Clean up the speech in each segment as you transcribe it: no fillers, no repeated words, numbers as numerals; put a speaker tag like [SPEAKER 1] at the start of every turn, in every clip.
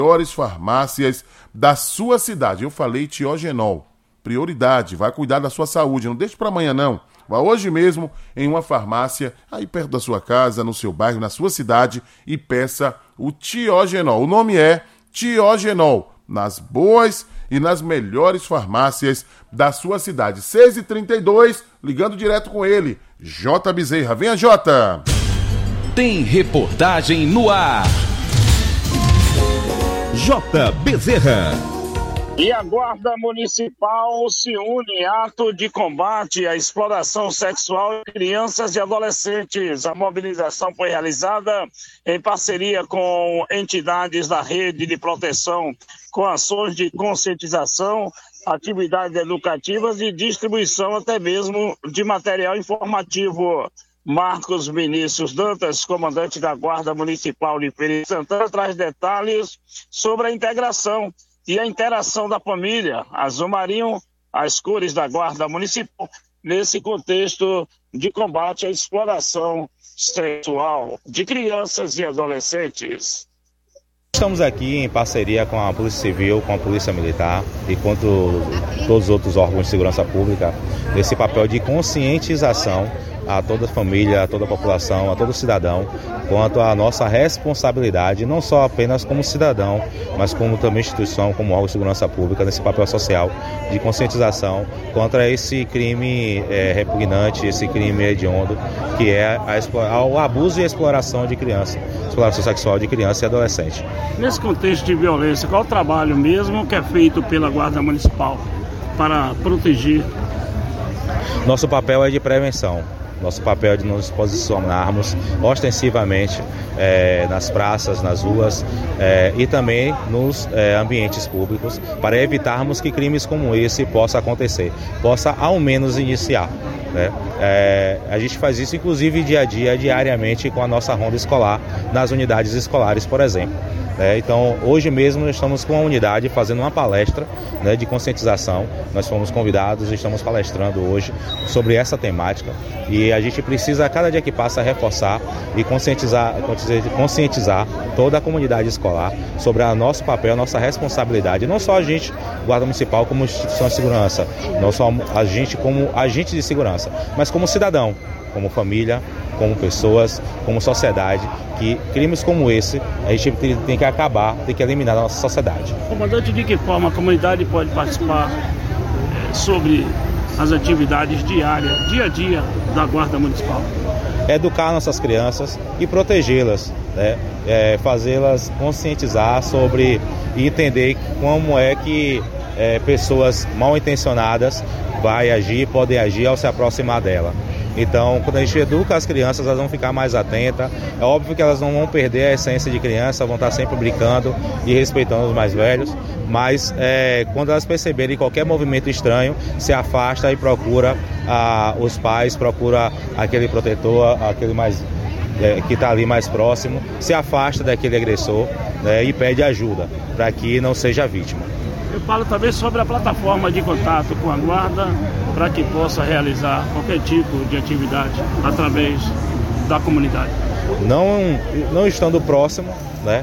[SPEAKER 1] melhores farmácias da sua cidade. Eu falei Tiogenol. Prioridade, vai cuidar da sua saúde, não deixe para amanhã não. Vá hoje mesmo em uma farmácia, aí perto da sua casa, no seu bairro, na sua cidade e peça o Tiogenol. O nome é Tiogenol, nas boas e nas melhores farmácias da sua cidade. 6h32, ligando direto com ele, J. Bezerra. Venha, J.
[SPEAKER 2] Tem reportagem no ar. J. Bezerra.
[SPEAKER 3] E a Guarda Municipal se une em ato de combate à exploração sexual de crianças e adolescentes. A mobilização foi realizada em parceria com entidades da rede de proteção, com ações de conscientização, atividades educativas e distribuição até mesmo de material informativo. Marcos Vinícius Dantas, comandante da Guarda Municipal de Feira de Santana, traz detalhes sobre a integração e a interação da família, azul marinho, as cores da Guarda Municipal, nesse contexto de combate à exploração sexual de crianças e adolescentes.
[SPEAKER 4] Estamos aqui em parceria com a Polícia Civil, com a Polícia Militar e com todos os outros órgãos de segurança pública, nesse papel de conscientização a toda a família, a toda a população, a todo cidadão, quanto à nossa responsabilidade, não só apenas como cidadão, mas como também instituição, como órgão de segurança pública, nesse papel social de conscientização contra esse crime repugnante, esse crime hediondo, que é o abuso e a exploração de criança, exploração sexual de criança e adolescente.
[SPEAKER 3] Nesse contexto de violência, qual o trabalho mesmo que é feito pela Guarda Municipal para proteger?
[SPEAKER 4] Nosso papel é de prevenção. Nosso papel é de nos posicionarmos ostensivamente nas praças, nas ruas e também nos ambientes públicos para evitarmos que crimes como esse possa acontecer, possa ao menos iniciar. Né? A gente faz isso inclusive dia a dia, diariamente com a nossa ronda escolar nas unidades escolares, por exemplo. Então, hoje mesmo nós estamos com a unidade fazendo uma palestra de conscientização. Nós fomos convidados e estamos palestrando hoje sobre essa temática. E a gente precisa, a cada dia que passa, reforçar e conscientizar toda a comunidade escolar sobre o nosso papel, a nossa responsabilidade. Não só a gente, Guarda Municipal, como instituição de segurança, não só a gente como agente de segurança, mas como cidadão, como família, como pessoas, como sociedade, que crimes como esse a gente tem que acabar, tem que eliminar da nossa sociedade.
[SPEAKER 3] Comandante, de que forma a comunidade pode participar sobre as atividades diárias, dia a dia da Guarda Municipal?
[SPEAKER 4] Educar nossas crianças e protegê-las, fazê-las conscientizar sobre e entender como é que pessoas mal intencionadas podem agir ao se aproximar dela. Então, quando a gente educa as crianças, elas vão ficar mais atentas. É óbvio que elas não vão perder a essência de criança, vão estar sempre brincando e respeitando os mais velhos. Mas quando elas perceberem qualquer movimento estranho, se afasta e procura os pais, procura aquele protetor, aquele mais que está ali mais próximo, se afasta daquele agressor e pede ajuda para que não seja vítima.
[SPEAKER 3] Eu falo também sobre a plataforma de contato com a Guarda para que possa realizar qualquer tipo de atividade através da comunidade.
[SPEAKER 4] Não estando próximo,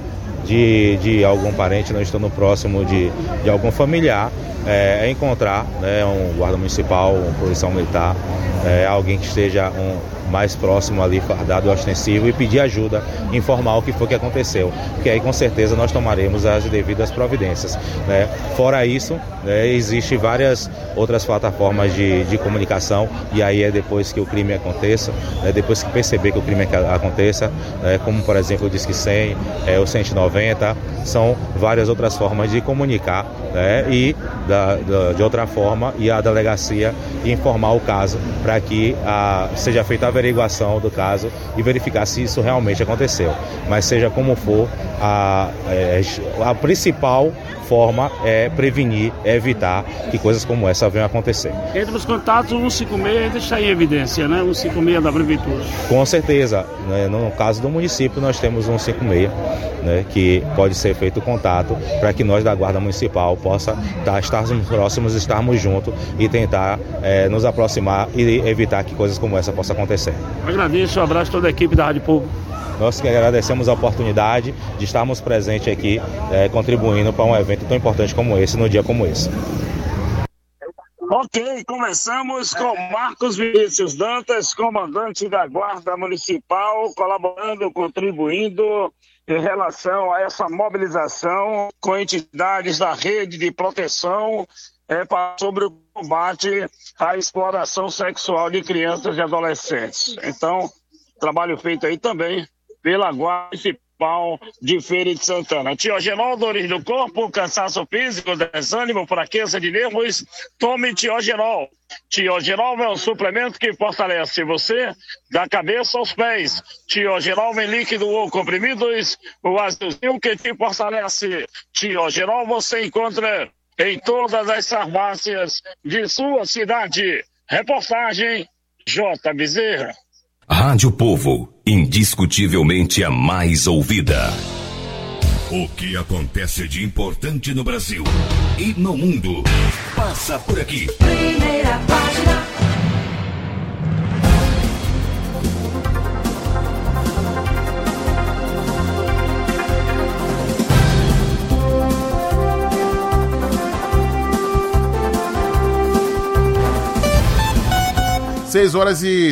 [SPEAKER 4] de algum parente, não estando próximo de algum familiar, encontrar um guarda municipal, um policial militar, alguém que esteja mais próximo ali, fardado, ostensivo, e pedir ajuda, informar o que foi que aconteceu, porque aí com certeza nós tomaremos as devidas providências. Fora isso, existem várias outras plataformas de comunicação, e aí é depois que o crime aconteça, depois que perceber que o crime aconteça, como por exemplo o Disque 100, o 190, são várias outras formas de comunicar, e de outra forma, e a delegacia informar o caso para que seja feita a averiguação do caso e verificar se isso realmente aconteceu. Mas seja como for, a principal forma é prevenir, evitar que coisas como essa venham a acontecer.
[SPEAKER 3] Entre os contatos, o 156 ainda está em evidência, 156 da Prefeitura.
[SPEAKER 4] Com certeza. No caso do município, nós temos um 156, que pode ser feito contato para que nós da Guarda Municipal possa estarmos próximos, estarmos juntos e tentar nos aproximar e evitar que coisas como essa possam acontecer.
[SPEAKER 3] Agradeço, um abraço a toda a equipe da Rádio Povo.
[SPEAKER 4] Nós que agradecemos a oportunidade de estarmos presentes aqui, contribuindo para um evento tão importante como esse, no dia como esse.
[SPEAKER 3] Ok, começamos com Marcos Vinícius Dantas, comandante da Guarda Municipal, colaborando, contribuindo em relação a essa mobilização com entidades da rede de proteção sobre o combate à exploração sexual de crianças e adolescentes. Então, trabalho feito aí também pela Guarda Municipal de Feira de Santana. Tiogenol, dores do corpo, cansaço físico, desânimo, fraqueza de nervos, tome Tiogenol. Tiogenol é um suplemento que fortalece você da cabeça aos pés. Tiogenol em líquido ou comprimidos, o azulzinho que te fortalece. Tiogenol você encontra em todas as farmácias de sua cidade. Reportagem J. Bezerra.
[SPEAKER 2] Rádio Povo, indiscutivelmente a mais ouvida. O que acontece de importante no Brasil e no mundo passa por aqui. Primeira página.
[SPEAKER 1] Seis horas e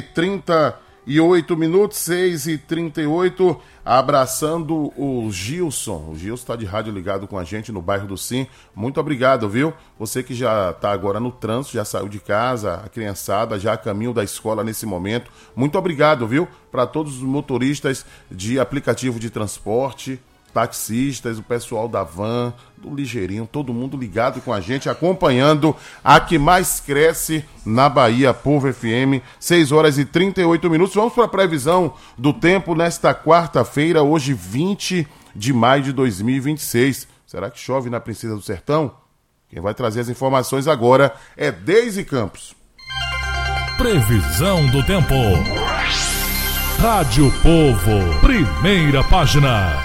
[SPEAKER 1] 38 minutos, 6h38, abraçando o Gilson. O Gilson está de rádio ligado com a gente no bairro do Sim. Muito obrigado, viu? Você que já está agora no trânsito, já saiu de casa, a criançada já a caminho da escola nesse momento. Muito obrigado, viu? Para todos os motoristas de aplicativo de transporte, taxistas, o pessoal da van, do Ligeirinho, todo mundo ligado com a gente, acompanhando a que mais cresce na Bahia, Povo FM, 6 horas e 38 minutos. Vamos para a previsão do tempo nesta quarta-feira, hoje 20 de maio de 2026. Será que chove na Princesa do Sertão? Quem vai trazer as informações agora é Deise Campos.
[SPEAKER 5] Previsão do tempo. Rádio Povo, primeira página.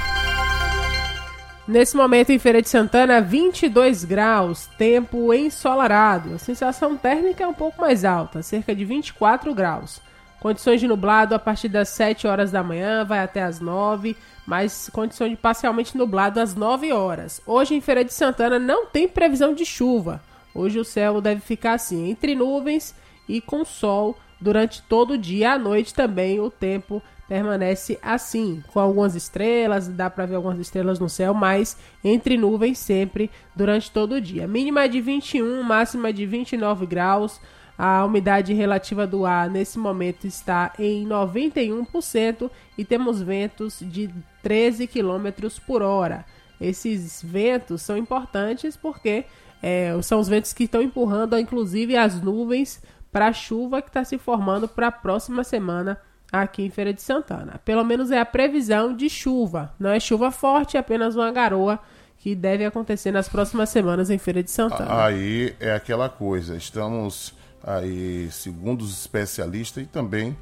[SPEAKER 6] Nesse momento em Feira de Santana, 22 graus, tempo ensolarado. A sensação térmica é um pouco mais alta, cerca de 24 graus. Condições de nublado a partir das 7 horas da manhã, vai até as 9, mas condição de parcialmente nublado às 9 horas. Hoje em Feira de Santana não tem previsão de chuva. Hoje o céu deve ficar assim, entre nuvens e com sol durante todo o dia. À noite também o tempo permanece assim, com algumas estrelas, dá para ver algumas estrelas no céu, mas entre nuvens sempre durante todo o dia. Mínima de 21, máxima de 29 graus. A umidade relativa do ar nesse momento está em 91% e temos ventos de 13 km por hora. Esses ventos são importantes porque são os ventos que estão empurrando, inclusive, as nuvens para a chuva que está se formando para a próxima semana aqui em Feira de Santana. Pelo menos é a previsão de chuva. Não é chuva forte, é apenas uma garoa que deve acontecer nas próximas semanas em Feira de Santana.
[SPEAKER 1] Aí é aquela coisa, estamos aí, segundo os especialistas e também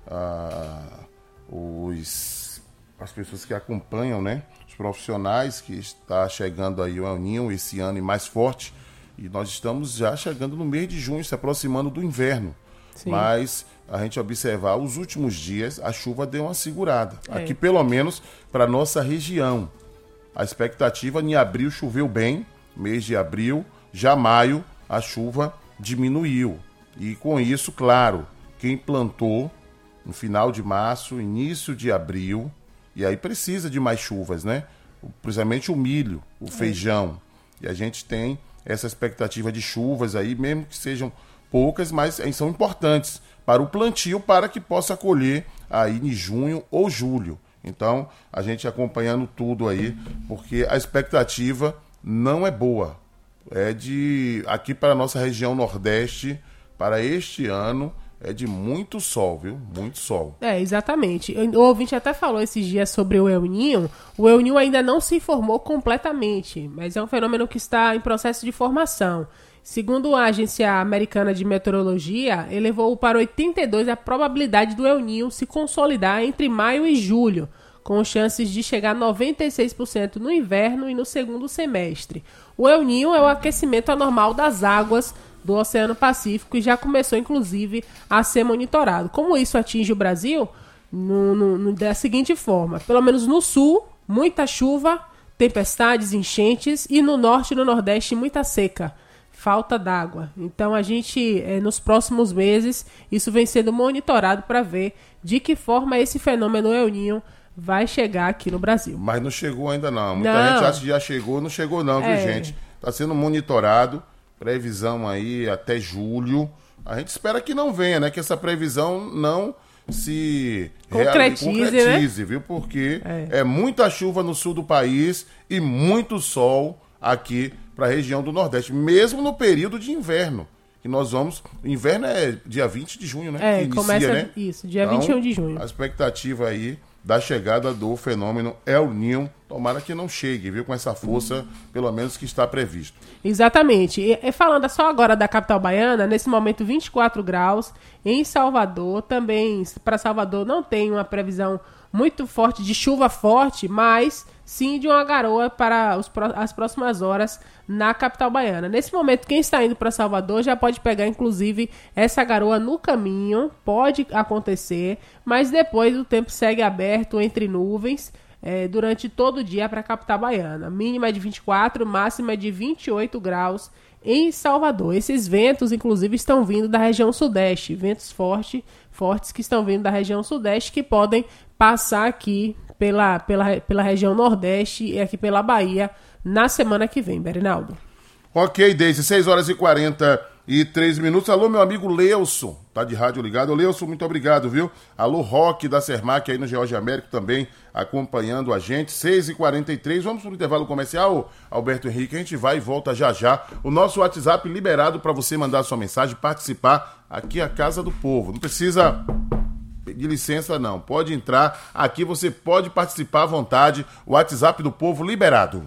[SPEAKER 1] as pessoas que acompanham, né, os profissionais, que está chegando aí o El Niño esse ano e mais forte, e nós estamos já chegando no mês de junho, se aproximando do inverno. Sim. Mas a gente observar os últimos dias, a chuva deu uma segurada. Aqui, pelo menos, para nossa região. A expectativa em abril choveu bem, mês de abril, já maio a chuva diminuiu. E com isso, claro, quem plantou no final de março, início de abril, e aí precisa de mais chuvas, né? Principalmente o milho, o feijão. E a gente tem essa expectativa de chuvas aí, mesmo que sejam poucas, mas são importantes para o plantio, para que possa colher aí em junho ou julho. Então, a gente acompanhando tudo aí, porque a expectativa não é boa. É de, aqui para a nossa região Nordeste, para este ano, é de muito sol, viu? Muito sol.
[SPEAKER 6] Exatamente. O ouvinte até falou esses dias sobre o El Niño. O El Niño ainda não se formou completamente, mas é um fenômeno que está em processo de formação. Segundo a Agência Americana de Meteorologia, elevou para 82 a probabilidade do El Niño se consolidar entre maio e julho, com chances de chegar a 96% no inverno e no segundo semestre. O El Niño é o aquecimento anormal das águas do Oceano Pacífico e já começou, inclusive, a ser monitorado. Como isso atinge o Brasil, da seguinte forma: pelo menos no sul, muita chuva, tempestades, enchentes, e no norte e no nordeste, muita seca, falta d'água. Então a gente, nos próximos meses, isso vem sendo monitorado para ver de que forma esse fenômeno El Niño vai chegar aqui no Brasil.
[SPEAKER 1] Mas não chegou ainda não. Muita gente acha que já chegou, não chegou não, viu, gente? Está sendo monitorado, previsão aí até julho. A gente espera que não venha, né? Que essa previsão não se concretize, viu? Porque é muita chuva no sul do país e muito sol aqui para a região do Nordeste, mesmo no período de inverno. Que nós vamos... O inverno é dia 20 de junho, né? Que inicia,
[SPEAKER 6] começa,
[SPEAKER 1] né?
[SPEAKER 6] Isso, dia 21 de junho.
[SPEAKER 1] A expectativa aí da chegada do fenômeno El Niño, tomara que não chegue, viu? Com essa força, pelo menos, que está previsto.
[SPEAKER 6] Exatamente. E falando só agora da capital baiana, nesse momento 24 graus, em Salvador, também para Salvador não tem uma previsão muito forte de chuva forte, mas sim de uma garoa para as próximas horas na capital baiana. Nesse momento, quem está indo para Salvador já pode pegar, inclusive, essa garoa no caminho, pode acontecer, mas depois o tempo segue aberto entre nuvens durante todo o dia para a capital baiana. Mínima é de 24, máxima é de 28 graus em Salvador. Esses ventos, inclusive, estão vindo da região sudeste, ventos fortes que estão vindo da região sudeste, que podem passar aqui pela região nordeste e aqui pela Bahia na semana que vem, Berinaldo.
[SPEAKER 1] Ok, Deise, 6h43. Alô, meu amigo Leuson, tá de rádio ligado. Ô, Leuson, muito obrigado, viu? Alô, Roque da Sermac aí no George Américo também acompanhando a gente. 6h43, vamos pro intervalo comercial, Alberto Henrique, a gente vai e volta já já. O nosso WhatsApp liberado para você mandar sua mensagem, participar aqui a Casa do Povo. Não precisa pedir licença não, pode entrar aqui, você pode participar à vontade. O WhatsApp do Povo liberado.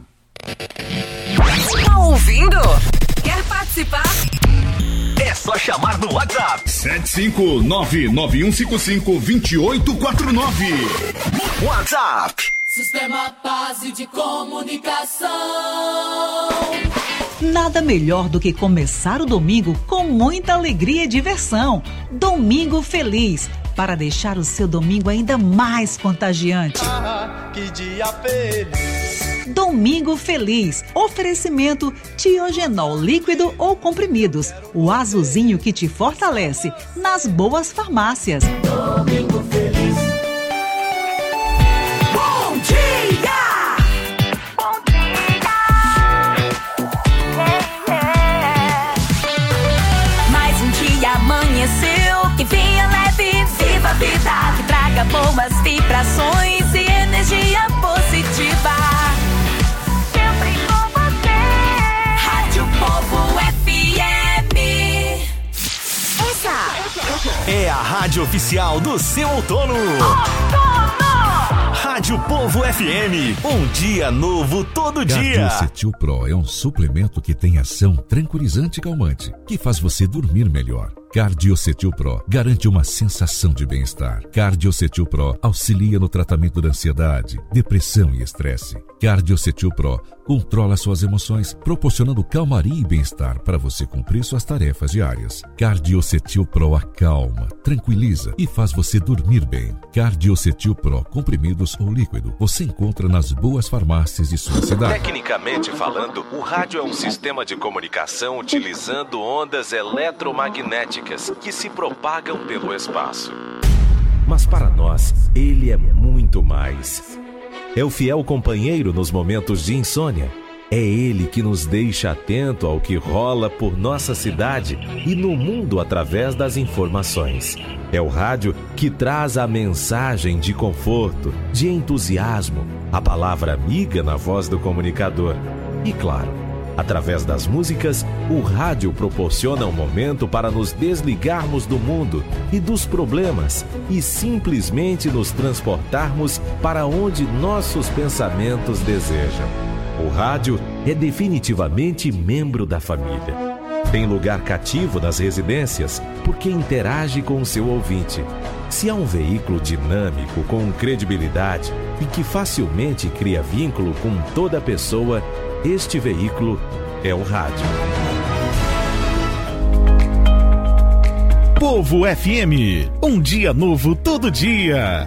[SPEAKER 7] Tá ouvindo? Quer participar?
[SPEAKER 2] É só chamar no WhatsApp 759-9155-2849. WhatsApp
[SPEAKER 8] Sistema Base de Comunicação.
[SPEAKER 9] Nada melhor do que começar o domingo com muita alegria e diversão. Domingo Feliz, para deixar o seu domingo ainda mais contagiante.
[SPEAKER 10] Que dia feliz!
[SPEAKER 9] Domingo Feliz. Oferecimento Tiogenol líquido ou comprimidos. O azulzinho que te fortalece nas boas farmácias.
[SPEAKER 8] Domingo Feliz. Bom dia! Bom dia!
[SPEAKER 7] Mais um dia amanheceu, que venha leve, viva a vida, que traga boas vibrações e energia positiva.
[SPEAKER 2] É a rádio oficial do seu outono. Rádio Povo FM, um dia novo todo dia.
[SPEAKER 11] Cardiocetil Pro é um suplemento que tem ação tranquilizante e calmante, que faz você dormir melhor. Cardiocetil Pro garante uma sensação de bem-estar. Cardiocetil Pro auxilia no tratamento da ansiedade, depressão e estresse. Cardiocetil Pro controla suas emoções, proporcionando calmaria e bem-estar para você cumprir suas tarefas diárias. Cardiocetil Pro acalma, tranquiliza e faz você dormir bem. Cardiocetil Pro, comprimidos ou líquido, você encontra nas boas farmácias de sua cidade.
[SPEAKER 12] Tecnicamente falando, o rádio é um sistema de comunicação utilizando ondas eletromagnéticas que se propagam pelo espaço.
[SPEAKER 13] Mas para nós, ele é muito mais. É o fiel companheiro nos momentos de insônia. É ele que nos deixa atento ao que rola por nossa cidade e no mundo através das informações. É o rádio que traz a mensagem de conforto, de entusiasmo, a palavra amiga na voz do comunicador. E claro, através das músicas, o rádio proporciona um momento para nos desligarmos do mundo e dos problemas e simplesmente nos transportarmos para onde nossos pensamentos desejam. O rádio é definitivamente membro da família. Tem lugar cativo nas residências porque interage com o seu ouvinte. Se há um veículo dinâmico, com credibilidade e que facilmente cria vínculo com toda pessoa, este veículo é o rádio.
[SPEAKER 5] Povo FM, um dia novo todo dia.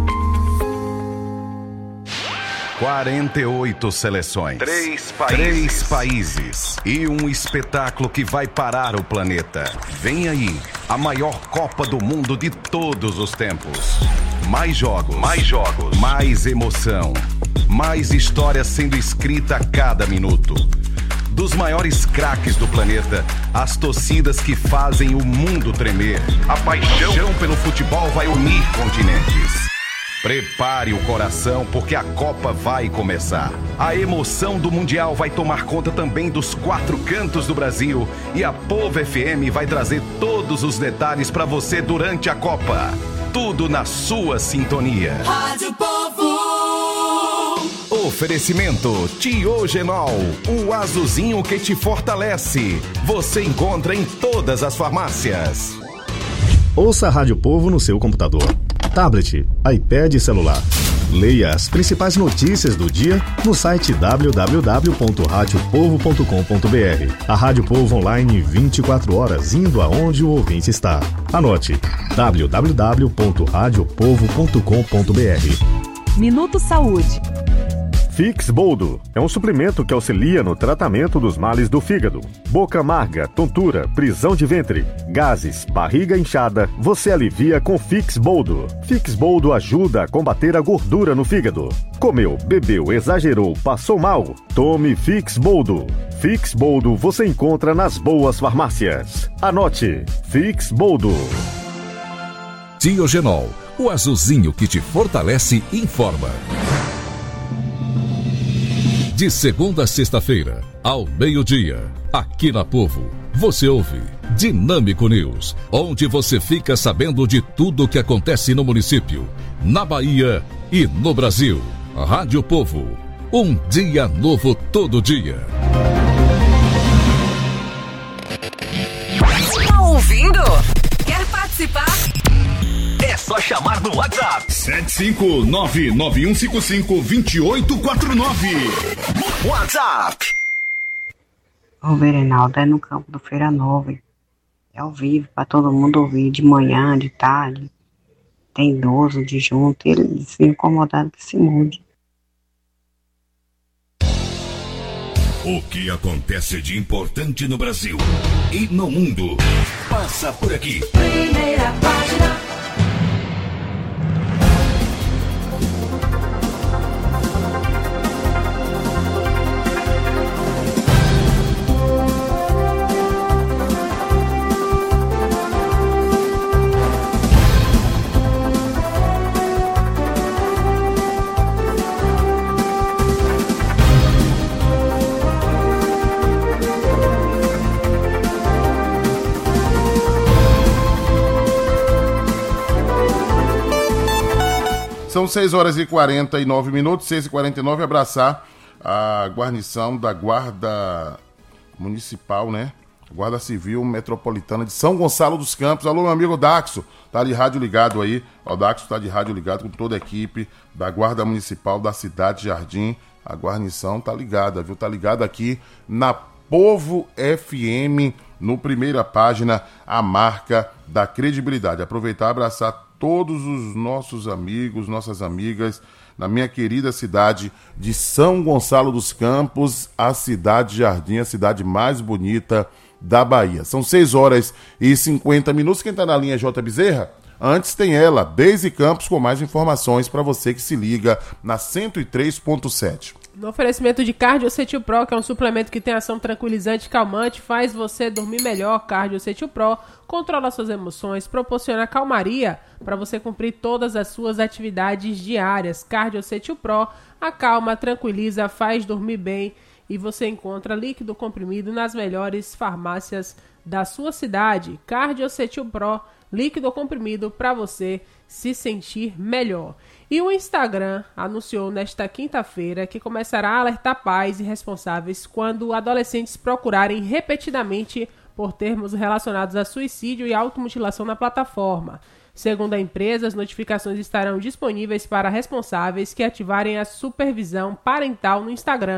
[SPEAKER 2] 48 seleções, 3 países e um espetáculo que vai parar o planeta. Vem aí, a maior Copa do Mundo de todos os tempos. Mais jogos, mais emoção, mais história sendo escrita a cada minuto. Dos maiores craques do planeta, as torcidas que fazem o mundo tremer. A paixão pelo futebol vai unir continentes. Prepare o coração porque a Copa vai começar. A emoção do Mundial vai tomar conta também dos 4 cantos do Brasil e a Povo FM vai trazer todos os detalhes para você durante a Copa. Tudo na sua sintonia.
[SPEAKER 8] Rádio Povo.
[SPEAKER 2] Oferecimento Tiogenol, o azulzinho que te fortalece. Você encontra em todas as farmácias.
[SPEAKER 14] Ouça a Rádio Povo no seu computador, tablet, iPad e celular. Leia as principais notícias do dia no site www.radiopovo.com.br. A Rádio Povo online 24 horas, indo aonde o ouvinte está. Anote: www.radiopovo.com.br.
[SPEAKER 15] Minuto Saúde.
[SPEAKER 16] Fix Boldo é um suplemento que auxilia no tratamento dos males do fígado. Boca amarga, tontura, prisão de ventre, gases, barriga inchada, você alivia com Fix Boldo. Fix Boldo ajuda a combater a gordura no fígado. Comeu, bebeu, exagerou, passou mal? Tome Fix Boldo. Fix Boldo você encontra nas boas farmácias. Anote: Fix Boldo.
[SPEAKER 11] Tiogenol, o azulzinho que te fortalece e informa. De segunda a sexta-feira, ao meio-dia, aqui na Povo, você ouve Dinâmico News, onde você fica sabendo de tudo o que acontece no município, na Bahia e no Brasil. Rádio Povo, um dia novo todo dia.
[SPEAKER 15] Tá ouvindo? Quer participar?
[SPEAKER 2] É só chamar no WhatsApp.
[SPEAKER 17] 75991552849.
[SPEAKER 2] WhatsApp.
[SPEAKER 18] O Verenaldo é no campo do Feira Nova. É ao vivo para todo mundo ouvir, de manhã, de tarde. Tem idoso de junto. Ele se incomodado que se mude.
[SPEAKER 2] O que acontece de importante no Brasil e no mundo passa por aqui.
[SPEAKER 8] Primeira página.
[SPEAKER 1] São 6h49, 6h49, abraçar a guarnição da Guarda Municipal, né? Guarda Civil Metropolitana de São Gonçalo dos Campos. Alô, meu amigo Daxo, tá de rádio ligado aí. O Daxo tá de rádio ligado com toda a equipe da Guarda Municipal da Cidade Jardim. A guarnição tá ligada, viu? Tá ligada aqui na Povo FM, no Primeira Página, a marca da credibilidade. Aproveitar e abraçar todos os nossos amigos, nossas amigas, na minha querida cidade de São Gonçalo dos Campos, a Cidade Jardim, a cidade mais bonita da Bahia. São 6h50. Quem está na linha é J. Bezerra? Antes tem ela, Deise Campos, com mais informações para você que se liga na 103.7.
[SPEAKER 6] No oferecimento de Cardiocetil Pro, que é um suplemento que tem ação tranquilizante e calmante, faz você dormir melhor. Cardiocetil Pro controla suas emoções, proporciona calmaria para você cumprir todas as suas atividades diárias. Cardiocetil Pro acalma, tranquiliza, faz dormir bem e você encontra líquido comprimido nas melhores farmácias da sua cidade. Cardiocetil Pro, líquido comprimido para você se sentir melhor. E o Instagram anunciou nesta quinta-feira que começará a alertar pais e responsáveis quando adolescentes procurarem repetidamente por termos relacionados a suicídio e automutilação na plataforma. Segundo a empresa, as notificações estarão disponíveis para responsáveis que ativarem a supervisão parental no Instagram.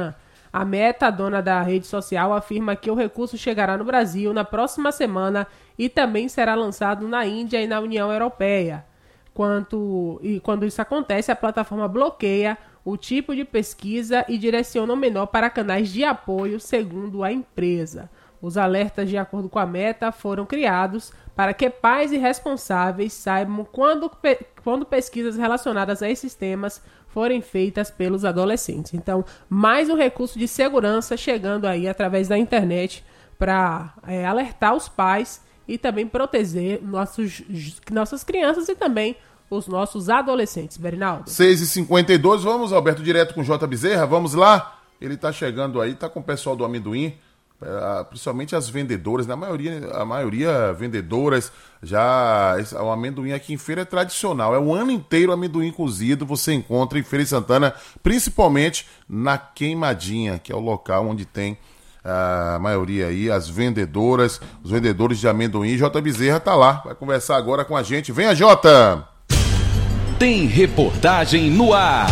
[SPEAKER 6] A Meta, dona da rede social, afirma que o recurso chegará no Brasil na próxima semana e também será lançado na Índia e na União Europeia. Quando isso acontece, a plataforma bloqueia o tipo de pesquisa e direciona o menor para canais de apoio, segundo a empresa. Os alertas, de acordo com a Meta, foram criados para que pais e responsáveis saibam quando pesquisas relacionadas a esses temas forem feitas pelos adolescentes. Então, mais um recurso de segurança chegando aí através da internet para alertar os pais e também proteger nossas crianças e também os nossos adolescentes. Berinaldo.
[SPEAKER 1] 6h52, vamos, Alberto, direto com o J. Bezerra, vamos lá. Ele tá chegando aí, tá com o pessoal do amendoim, principalmente as vendedoras, a maioria vendedoras. Já o amendoim aqui em Feira é tradicional, é o ano inteiro amendoim cozido, você encontra em Feira de Santana, principalmente na Queimadinha, que é o local onde tem a maioria aí, as vendedoras, os vendedores de amendoim. J. Bezerra tá lá, vai conversar agora com a gente. Venha, Jota!
[SPEAKER 2] Tem reportagem no ar.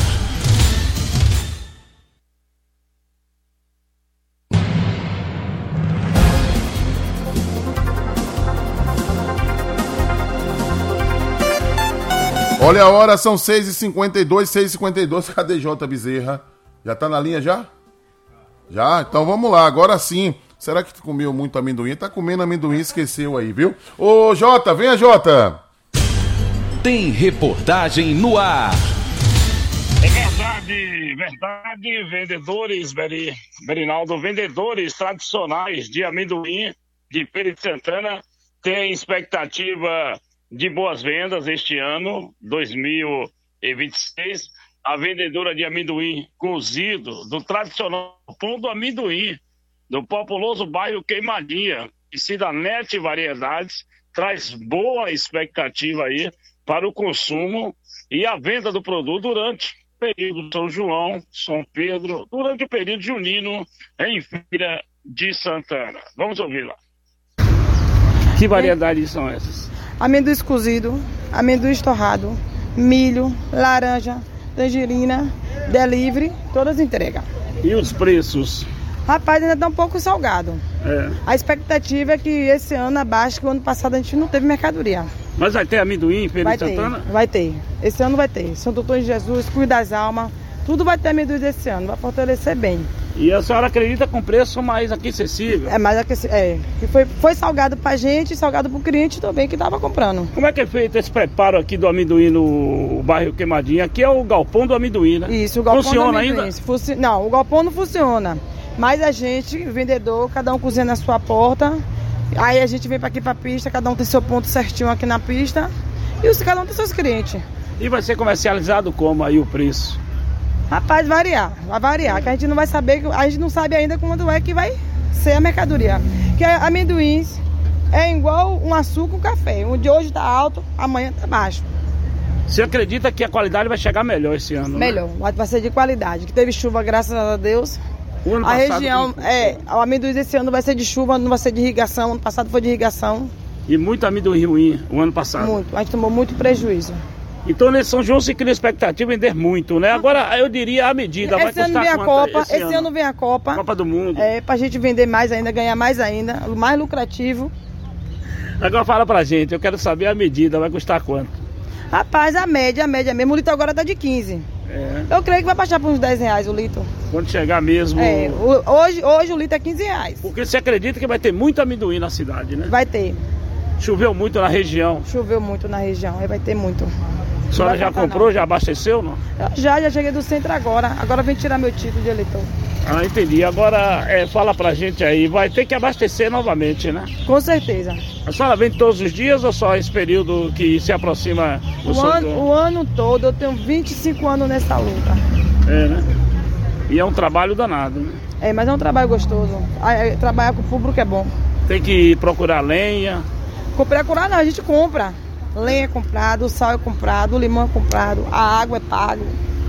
[SPEAKER 1] Olha a hora, são 6h52, cadê J. Bezerra? Já tá na linha já? Já? Então vamos lá, agora sim. Será que tu comeu muito amendoim? Tá comendo amendoim, esqueceu aí, viu? Ô, Jota, venha, Jota!
[SPEAKER 2] Tem reportagem no ar.
[SPEAKER 3] É verdade, vendedores, Berinaldo, vendedores tradicionais de amendoim de Feira de Santana têm expectativa de boas vendas este ano, 2026. A vendedora de amendoim cozido, do tradicional Pão do Amendoim, do populoso bairro Queimadinha, e Cidanete Variedades, traz boa expectativa aí para o consumo e a venda do produto durante o período São João, São Pedro, durante o período junino em Feira de Santana. Vamos ouvir lá. Que variedades são essas?
[SPEAKER 17] Amendoim cozido, amendoim torrado, milho, laranja, tangerina, delivery, todas entregas.
[SPEAKER 3] E os preços?
[SPEAKER 17] Rapaz, ainda tá um pouco salgado.
[SPEAKER 3] É.
[SPEAKER 17] A expectativa é que esse ano abaixo, que o ano passado a gente não teve mercadoria.
[SPEAKER 3] Mas vai ter amendoim em Feira de Santana?
[SPEAKER 17] Vai ter. Esse ano vai ter. São Doutor de Jesus, Cuida das Almas, tudo vai ter amendoim desse ano, vai fortalecer bem.
[SPEAKER 3] E a senhora acredita com preço mais aqui acessível?
[SPEAKER 17] É mais acessível, que foi salgado pra gente e salgado pro cliente também que tava comprando.
[SPEAKER 3] Como é que é feito esse preparo aqui do amendoim no bairro Queimadinha? Aqui é o galpão do amendoim, né?
[SPEAKER 17] Isso, o galpão
[SPEAKER 3] funciona
[SPEAKER 17] do amendoim.
[SPEAKER 3] ainda?
[SPEAKER 17] Não, o galpão não funciona. Mas a gente, vendedor, cada um cozinha na sua porta. Aí a gente vem pra aqui pra pista, cada um tem seu ponto certinho aqui na pista. E cada um tem seus clientes.
[SPEAKER 3] E vai ser comercializado como aí o preço?
[SPEAKER 17] Rapaz, vai variar, que a gente não vai saber, a gente não sabe ainda quando é que vai ser a mercadoria. Que amendoins é igual um açúcar com café. O de hoje tá alto, amanhã tá baixo.
[SPEAKER 3] Você acredita que a qualidade vai chegar melhor esse ano?
[SPEAKER 17] Melhor, né? Vai ser de qualidade. Que teve chuva, graças a Deus.
[SPEAKER 3] O ano
[SPEAKER 17] a
[SPEAKER 3] passado,
[SPEAKER 17] região, o amendoim esse ano vai ser de chuva, não vai ser de irrigação. Ano passado foi de irrigação.
[SPEAKER 3] E muito amendoim ruim o ano passado?
[SPEAKER 17] Muito, a gente tomou muito prejuízo.
[SPEAKER 3] Então nesse São João se cria expectativa de vender muito, né? Agora eu diria a medida, vai custar
[SPEAKER 17] ano vem a
[SPEAKER 3] quanto
[SPEAKER 17] Copa, esse ano vem a Copa.
[SPEAKER 3] Copa do Mundo.
[SPEAKER 17] Pra gente vender mais ainda, ganhar mais ainda, mais lucrativo.
[SPEAKER 3] Agora fala pra gente, eu quero saber a medida, vai custar quanto?
[SPEAKER 17] Rapaz, a média mesmo, o litro agora tá de 15. Eu creio que vai baixar para uns R$10 o litro.
[SPEAKER 3] Quando chegar mesmo...
[SPEAKER 17] Hoje o litro é R$15.
[SPEAKER 3] Porque você acredita que vai ter muito amendoim na cidade, né?
[SPEAKER 17] Vai ter.
[SPEAKER 3] Choveu muito na região?
[SPEAKER 17] Choveu muito na região, aí vai ter muito.
[SPEAKER 3] A senhora já comprou, já abasteceu, não?
[SPEAKER 17] Já cheguei do centro agora. Agora vem tirar meu título de eleitor.
[SPEAKER 3] Ah, entendi. Agora, fala pra gente aí, vai ter que abastecer novamente, né?
[SPEAKER 17] Com certeza.
[SPEAKER 3] A senhora vem todos os dias ou só esse período que se aproxima do São João?
[SPEAKER 17] O ano todo, eu tenho 25 anos nessa luta.
[SPEAKER 3] Né? E é um trabalho danado, né?
[SPEAKER 17] Mas é um trabalho gostoso. Trabalhar com o público é bom.
[SPEAKER 3] Tem que procurar lenha.
[SPEAKER 17] Procurar não, a gente compra. Lenha é comprado, o sal é comprado, o limão é comprado, a água é pago.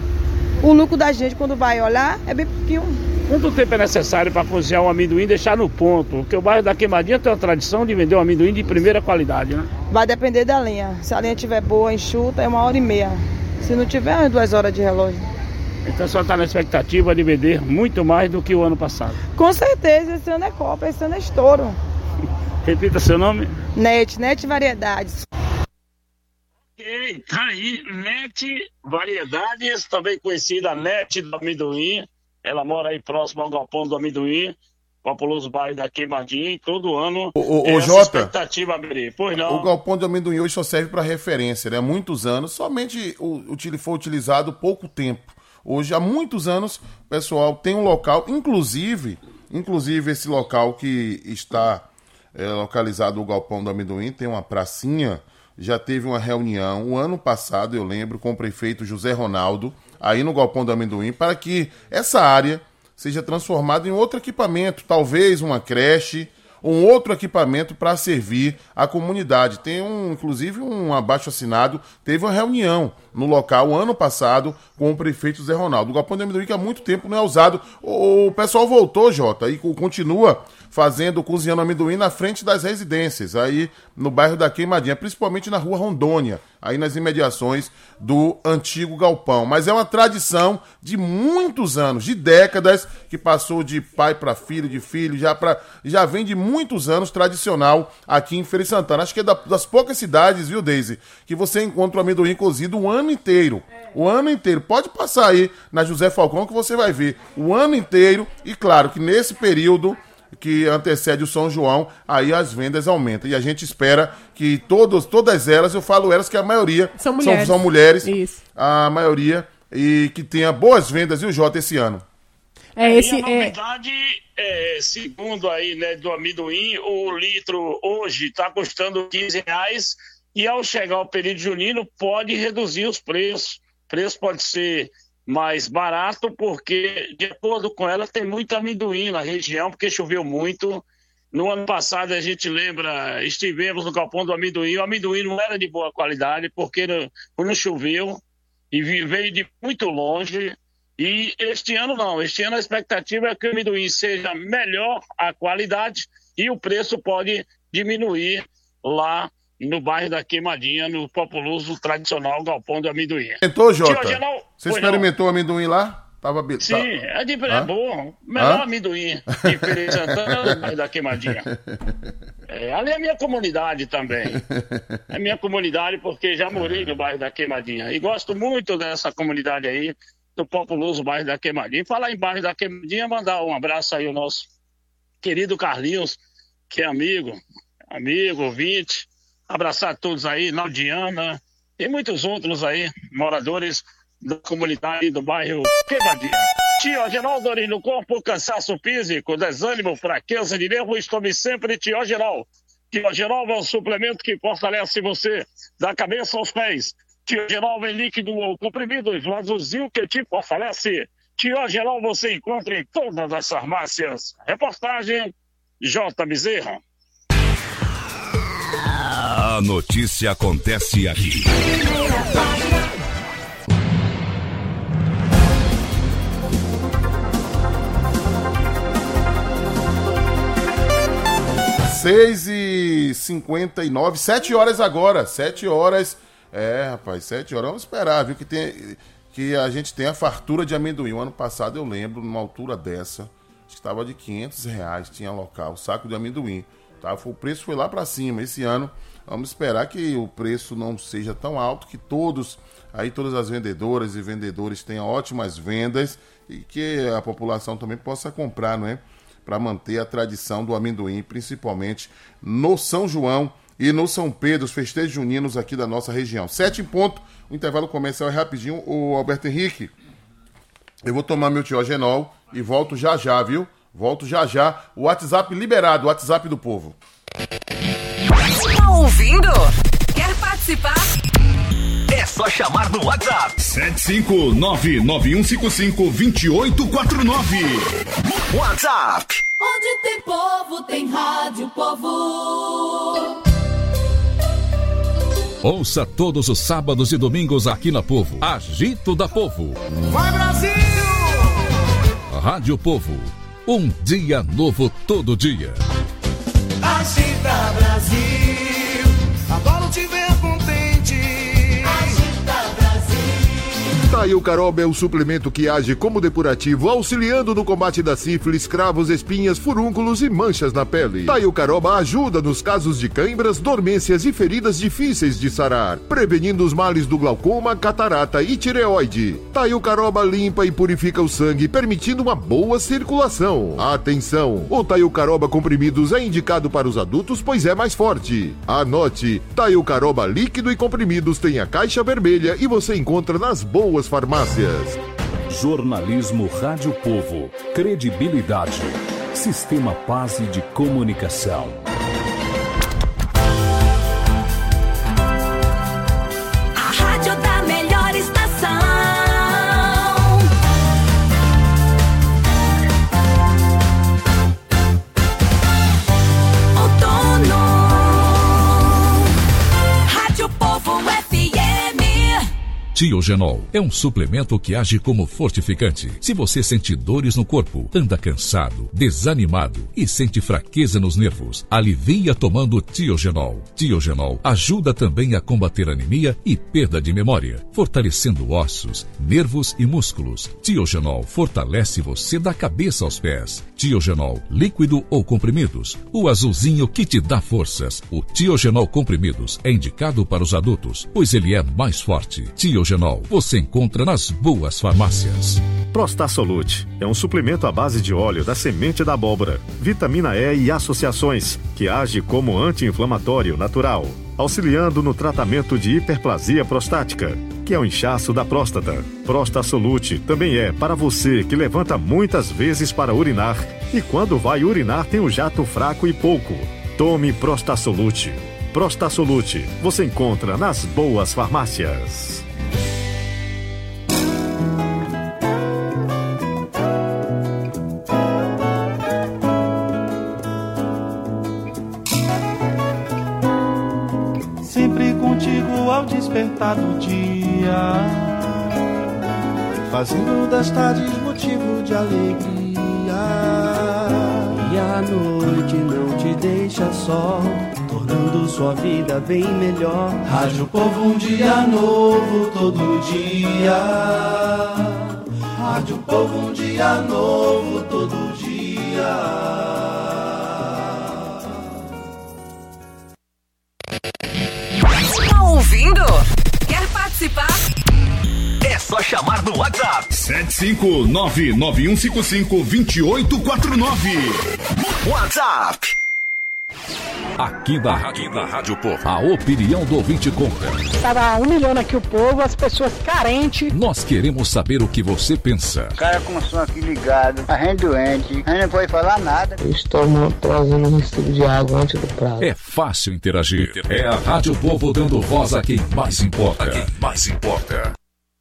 [SPEAKER 17] O lucro da gente, quando vai olhar, é bem pouquinho.
[SPEAKER 3] Quanto tempo é necessário para cozinhar um amendoim e deixar no ponto? Porque o bairro da Queimadinha tem uma tradição de vender um amendoim de primeira qualidade, né?
[SPEAKER 17] Vai depender da lenha. Se a lenha estiver boa, enxuta, é 1h30. Se não tiver, é 2 horas de relógio.
[SPEAKER 3] Então a senhora está na expectativa de vender muito mais do que o ano passado.
[SPEAKER 17] Com certeza, esse ano é Copa, esse ano é estouro.
[SPEAKER 3] Repita seu nome.
[SPEAKER 17] Net Variedades.
[SPEAKER 3] Ok, tá aí, Net Variedades, também conhecida Net do Amendoim. Ela mora aí próximo ao Galpão do Amendoim, populoso bairro da Queimadinha, e todo ano
[SPEAKER 1] o Jota,
[SPEAKER 3] expectativa abrir. Pois não.
[SPEAKER 1] O Galpão do Amendoim hoje só serve para referência, né? Há muitos anos, somente foi utilizado pouco tempo. Hoje, há muitos anos, o pessoal tem um local, inclusive esse local que está localizado, o Galpão do Amendoim, tem uma pracinha, já teve uma reunião, o ano passado, eu lembro, com o prefeito José Ronaldo, aí no Galpão do Amendoim, para que essa área seja transformada em outro equipamento, talvez uma creche, um outro equipamento para servir a comunidade. Tem inclusive um abaixo-assinado, teve uma reunião no local ano passado com o prefeito José Ronaldo. O Galpão do Amendoim que há muito tempo não é usado. O pessoal voltou, Jota, e continua cozinhando amendoim na frente das residências, aí no bairro da Queimadinha, principalmente na rua Rondônia, aí nas imediações do antigo galpão. Mas é uma tradição de muitos anos, de décadas, que passou de pai para filho, de filho, já vem de muitos anos, tradicional aqui em Feira de Santana. Acho que é das poucas cidades, viu, Deise, que você encontra o amendoim cozido o ano inteiro. O ano inteiro. Pode passar aí na José Falcão que você vai ver o ano inteiro. E claro que nesse período que antecede o São João, aí as vendas aumentam. E a gente espera que todas elas, eu falo elas que a maioria são mulheres,
[SPEAKER 6] Isso.
[SPEAKER 1] A maioria, e que tenha boas vendas, viu, Jota, esse ano.
[SPEAKER 3] E a novidade, segundo aí, né, do amendoim, o litro hoje está custando R$15, e ao chegar o período junino pode reduzir os preços. O preço pode ser mais barato, porque, de acordo com ela, tem muito amendoim na região, porque choveu muito. No ano passado, a gente lembra, estivemos no Galpão do Amendoim, o amendoim não era de boa qualidade, porque não choveu, e veio de muito longe. E este ano não, este ano a expectativa é que o amendoim seja melhor a qualidade, e o preço pode diminuir lá no bairro da Queimadinha, no populoso tradicional Galpão do Amendoim.
[SPEAKER 1] Experimentou, Jota? Você experimentou o amendoim lá?
[SPEAKER 3] Sim, é bom. Melhor amendoim de Feira de Santana no bairro da Queimadinha. Ali é a minha comunidade também. É minha comunidade porque já morei no bairro da Queimadinha. E gosto muito dessa comunidade aí, do populoso bairro da Queimadinha. E falar em bairro da Queimadinha, mandar um abraço aí ao nosso querido Carlinhos, que é amigo, ouvinte. Abraçar todos aí, Naudiana e muitos outros aí, moradores da comunidade do bairro Queimadinha. Tiogenol, dores no corpo, cansaço físico, desânimo, fraqueza de nervo, tome sempre Tiogenol. Tiogenol é um suplemento que fortalece você da cabeça aos pés. Tiogenol em líquido ou comprimido, o azulzinho que te fortalece. Tiogenol você encontra em todas as farmácias. Reportagem J. Bezerra.
[SPEAKER 2] A notícia acontece aqui.
[SPEAKER 1] 6h59, 7 horas agora, 7 horas. Rapaz, 7 horas, vamos esperar, viu, que a gente tem a fartura de amendoim. O ano passado eu lembro, numa altura dessa, acho que estava de R$500, tinha local, saco de amendoim. Tá? O preço foi lá para cima. Esse ano, vamos esperar que o preço não seja tão alto, que todas as vendedoras e vendedores tenham ótimas vendas e que a população também possa comprar, não é? Para manter a tradição do amendoim, principalmente no São João e no São Pedro, os festejos juninos aqui da nossa região. 7 em ponto, o intervalo comercial é rapidinho. O Alberto Henrique, eu vou tomar meu Tiogenol e volto já já, viu? Volto já já. O WhatsApp liberado, o WhatsApp do povo.
[SPEAKER 15] Tá ouvindo? Quer participar?
[SPEAKER 2] É só chamar no WhatsApp.
[SPEAKER 5] 759-9155-2849.
[SPEAKER 2] WhatsApp.
[SPEAKER 8] Onde tem povo, tem rádio, povo.
[SPEAKER 11] Ouça todos os sábados e domingos aqui na Povo. Agito da Povo.
[SPEAKER 8] Vai, Brasil!
[SPEAKER 11] Rádio Povo. Um dia novo todo dia.
[SPEAKER 8] Agita, Brasil. Adoro te ver contente. Agita, Brasil.
[SPEAKER 19] Tail Caroba é o suplemento que age como depurativo, auxiliando no combate da sífilis, cravos, espinhas, furúnculos e manchas na pele. Tail Caroba ajuda nos casos de cãibras, dormências e feridas difíceis de sarar, prevenindo os males do glaucoma, catarata e tireoide. Tail Caroba limpa e purifica o sangue, permitindo uma boa circulação. Atenção! O Tail Caroba comprimidos é indicado para os adultos, pois é mais forte. Anote: Tail Caroba líquido e comprimidos tem a caixa vermelha e você encontra nas boas farmácias.
[SPEAKER 5] Jornalismo Rádio Povo. Credibilidade. Sistema Paz de Comunicação.
[SPEAKER 7] A rádio da melhor estação. Outono. Rádio Povo FM.
[SPEAKER 11] Tiogenol é um suplemento que age como fortificante. Se você sente dores no corpo, anda cansado, desanimado e sente fraqueza nos nervos, alivia tomando Tiogenol. Tiogenol ajuda também a combater anemia e perda de memória, fortalecendo ossos, nervos e músculos. Tiogenol fortalece você da cabeça aos pés. Tiogenol, líquido ou comprimidos, o azulzinho que te dá forças. O Tiogenol comprimidos é indicado para os adultos, pois ele é mais forte. Tiogenol, você encontra nas boas farmácias.
[SPEAKER 16] Prostasolute é um suplemento à base de óleo da semente da abóbora, vitamina E e associações, que age como anti-inflamatório natural, auxiliando no tratamento de hiperplasia prostática, que é o inchaço da próstata. Prostasolute também é para você que levanta muitas vezes para urinar e quando vai urinar tem um jato fraco e pouco. Tome Prostasolute. Prostasolute você encontra nas boas farmácias.
[SPEAKER 10] Sempre contigo ao despertar do dia, fazendo das tardes motivo de alegria. E a noite não te deixa só, tornando sua vida bem melhor. Rádio Povo, um dia novo todo dia. Rádio Povo, um dia novo todo dia.
[SPEAKER 15] Tá ouvindo? Quer participar?
[SPEAKER 2] É só chamar no WhatsApp 759-9155-2849. WhatsApp.
[SPEAKER 11] Aqui da Rádio Povo, a opinião do ouvinte conta.
[SPEAKER 20] Estava humilhando aqui o povo, as pessoas carentes.
[SPEAKER 11] Nós queremos saber o que você pensa.
[SPEAKER 21] O cara com o som aqui ligado, a gente doente, a gente não pode falar nada.
[SPEAKER 22] Estou trazendo um recibo de água antes do prazo.
[SPEAKER 11] É fácil interagir. É a Rádio Povo dando voz a quem mais importa. A quem mais importa.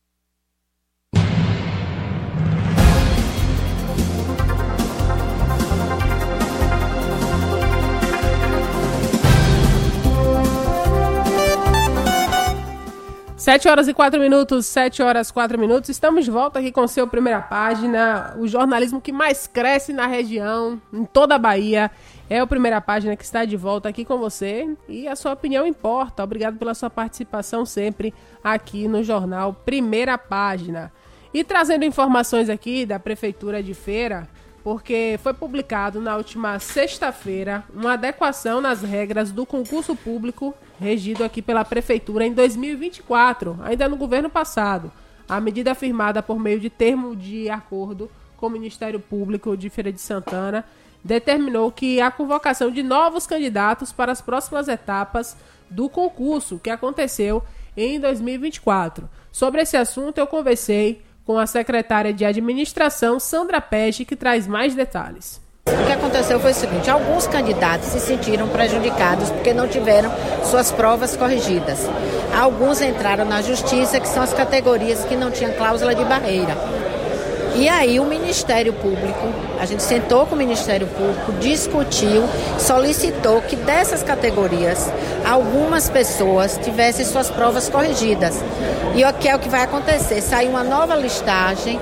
[SPEAKER 6] Sete horas e 4 minutos, estamos de volta aqui com o seu Primeira Página, o jornalismo que mais cresce na região, em toda a Bahia, é o Primeira Página que está de volta aqui com você e a sua opinião importa. Obrigado pela sua participação sempre aqui no jornal Primeira Página. E trazendo informações aqui da Prefeitura de Feira, porque foi publicado na última sexta-feira uma adequação nas regras do concurso público regido aqui pela Prefeitura em 2024, ainda no governo passado. A medida firmada por meio de termo de acordo com o Ministério Público de Feira de Santana determinou que a convocação de novos candidatos para as próximas etapas do concurso, que aconteceu em 2024. Sobre esse assunto, eu conversei com a secretária de Administração, Sandra Peste, que traz mais detalhes.
[SPEAKER 23] O que aconteceu foi o seguinte: alguns candidatos se sentiram prejudicados porque não tiveram suas provas corrigidas. Alguns entraram na justiça, que são as categorias que não tinham cláusula de barreira. E aí o Ministério Público, a gente sentou com o Ministério Público, discutiu, solicitou que dessas categorias algumas pessoas tivessem suas provas corrigidas. E o que é o que vai acontecer? Saiu uma nova listagem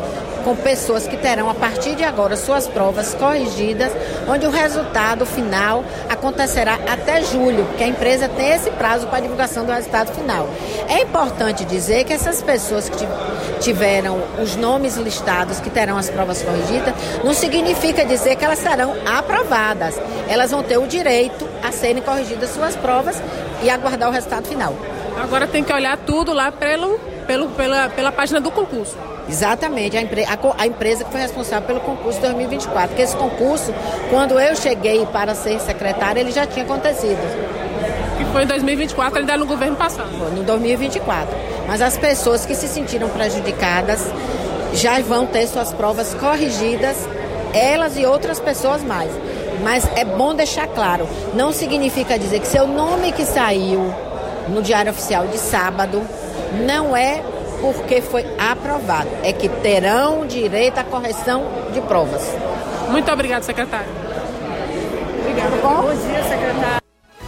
[SPEAKER 23] com pessoas que terão, a partir de agora, suas provas corrigidas, onde o resultado final acontecerá até julho, porque a empresa tem esse prazo para a divulgação do resultado final. É importante dizer que essas pessoas que tiveram os nomes listados, que terão as provas corrigidas, não significa dizer que elas serão aprovadas. Elas vão ter o direito a serem corrigidas suas provas e aguardar o resultado final.
[SPEAKER 6] Agora tem que olhar tudo lá pela página do concurso.
[SPEAKER 23] Exatamente, a empresa que foi responsável pelo concurso 2024, porque esse concurso, quando eu cheguei para ser secretária, ele já tinha acontecido.
[SPEAKER 6] Que foi em 2024, ainda no governo passado.
[SPEAKER 23] Foi no 2024. Mas as pessoas que se sentiram prejudicadas já vão ter suas provas corrigidas, elas e outras pessoas mais. Mas é bom deixar claro, não significa dizer que seu nome que saiu no Diário Oficial de sábado não é porque foi aprovado, é que terão direito à correção de provas.
[SPEAKER 6] Muito obrigado, secretário.
[SPEAKER 23] Obrigada. Bom dia, secretário.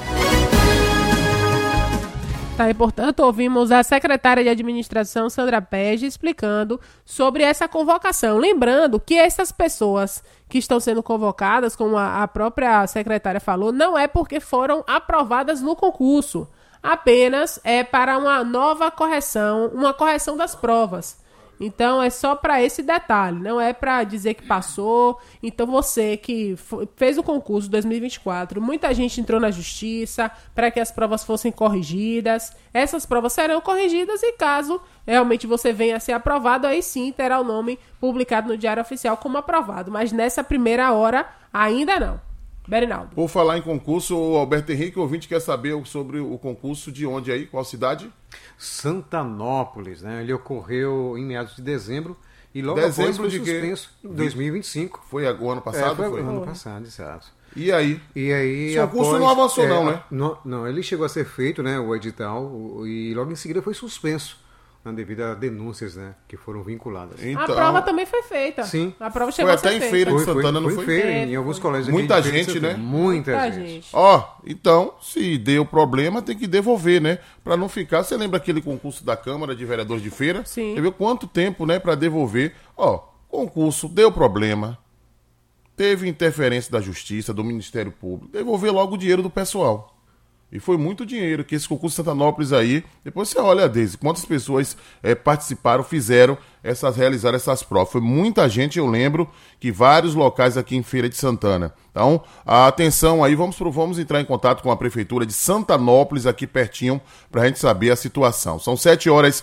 [SPEAKER 6] Tá, e portanto ouvimos a secretária de Administração, Sandra Pege, explicando sobre essa convocação. Lembrando que essas pessoas que estão sendo convocadas, como a própria secretária falou, não é porque foram aprovadas no concurso. Apenas é para uma nova correção, uma correção das provas. Então é só para esse detalhe, não é para dizer que passou. Então você que fez o concurso 2024, muita gente entrou na justiça para que as provas fossem corrigidas. Essas provas serão corrigidas e caso realmente você venha a ser aprovado, aí sim terá o nome publicado no Diário Oficial como aprovado. Mas nessa primeira hora ainda não. Berinaldo.
[SPEAKER 1] Por falar em concurso, o Alberto Henrique, o ouvinte quer saber sobre o concurso de onde aí? Qual cidade?
[SPEAKER 4] Santanópolis, né? Ele ocorreu em meados de dezembro e logo depois foi suspenso em 2025.
[SPEAKER 1] Foi o ano passado?
[SPEAKER 4] Foi o ano passado, exato.
[SPEAKER 1] E aí?
[SPEAKER 4] O
[SPEAKER 1] concurso não avançou não, né?
[SPEAKER 4] Não, ele chegou a ser feito, né, o edital, e logo em seguida foi suspenso. Devido a denúncias, né, que foram vinculadas.
[SPEAKER 6] Então, a prova também foi feita.
[SPEAKER 4] Sim.
[SPEAKER 6] A prova chegou a ser feita.
[SPEAKER 1] Foi até em Feira de Santana, não foi?
[SPEAKER 4] Foi em Feira, em alguns colégios.
[SPEAKER 1] Muita gente, né?
[SPEAKER 4] Muita gente.
[SPEAKER 1] Então, se deu problema, tem que devolver, né? Pra não ficar... Você lembra aquele concurso da Câmara de Vereadores de Feira?
[SPEAKER 6] Sim.
[SPEAKER 1] Você viu quanto tempo, né, pra devolver? Concurso, deu problema. Teve interferência da Justiça, do Ministério Público. Devolver logo o dinheiro do pessoal. E foi muito dinheiro que esse concurso de Santanópolis aí, depois você olha, Deise, quantas pessoas participaram, realizaram essas provas. Foi muita gente, eu lembro que vários locais aqui em Feira de Santana. Então, atenção aí, vamos entrar em contato com a Prefeitura de Santanópolis, aqui pertinho, pra gente saber a situação. São 7h09,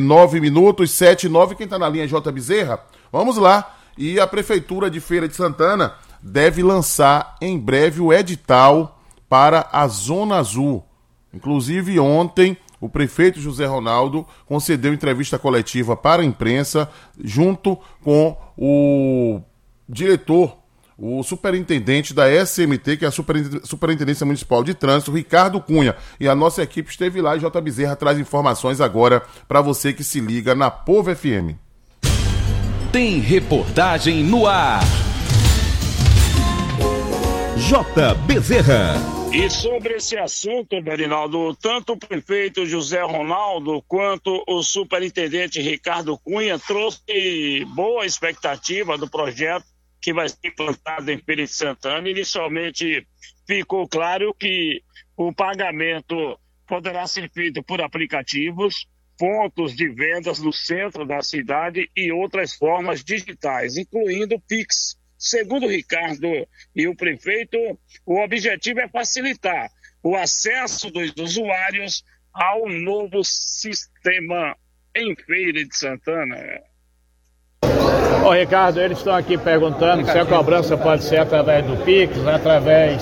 [SPEAKER 1] 7h09, quem tá na linha é J. Bezerra? Vamos lá. E a Prefeitura de Feira de Santana deve lançar em breve o edital para a Zona Azul. Inclusive ontem o prefeito José Ronaldo concedeu entrevista coletiva para a imprensa junto com o diretor, o superintendente da SMT, que é a Superintendência Municipal de Trânsito, Ricardo Cunha. E a nossa equipe esteve lá e J. Bezerra traz informações agora para você que se liga na Povo FM.
[SPEAKER 5] Tem reportagem no ar. J. Bezerra.
[SPEAKER 3] E sobre esse assunto, Berinaldo, tanto o prefeito José Ronaldo quanto o superintendente Ricardo Cunha trouxe boa expectativa do projeto que vai ser implantado em Feira de Santana. Inicialmente ficou claro que o pagamento poderá ser feito por aplicativos, pontos de vendas no centro da cidade e outras formas digitais, incluindo Pix. Segundo o Ricardo e o prefeito, o objetivo é facilitar o acesso dos usuários ao novo sistema em Feira de Santana.
[SPEAKER 9] Ricardo, eles estão aqui perguntando se a cobrança pode ser através do Pix, através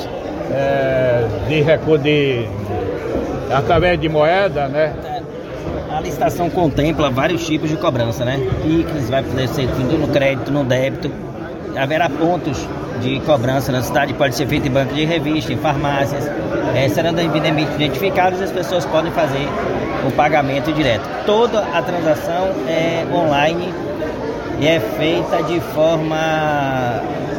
[SPEAKER 9] através de moeda, né?
[SPEAKER 12] A licitação contempla vários tipos de cobrança, né? Pix vai poder ser feito no crédito, no débito. Haverá pontos de cobrança na cidade, pode ser feito em banco de revista, em farmácias. Serão devidamente identificados e as pessoas podem fazer o pagamento direto. Toda a transação é online e é feita de forma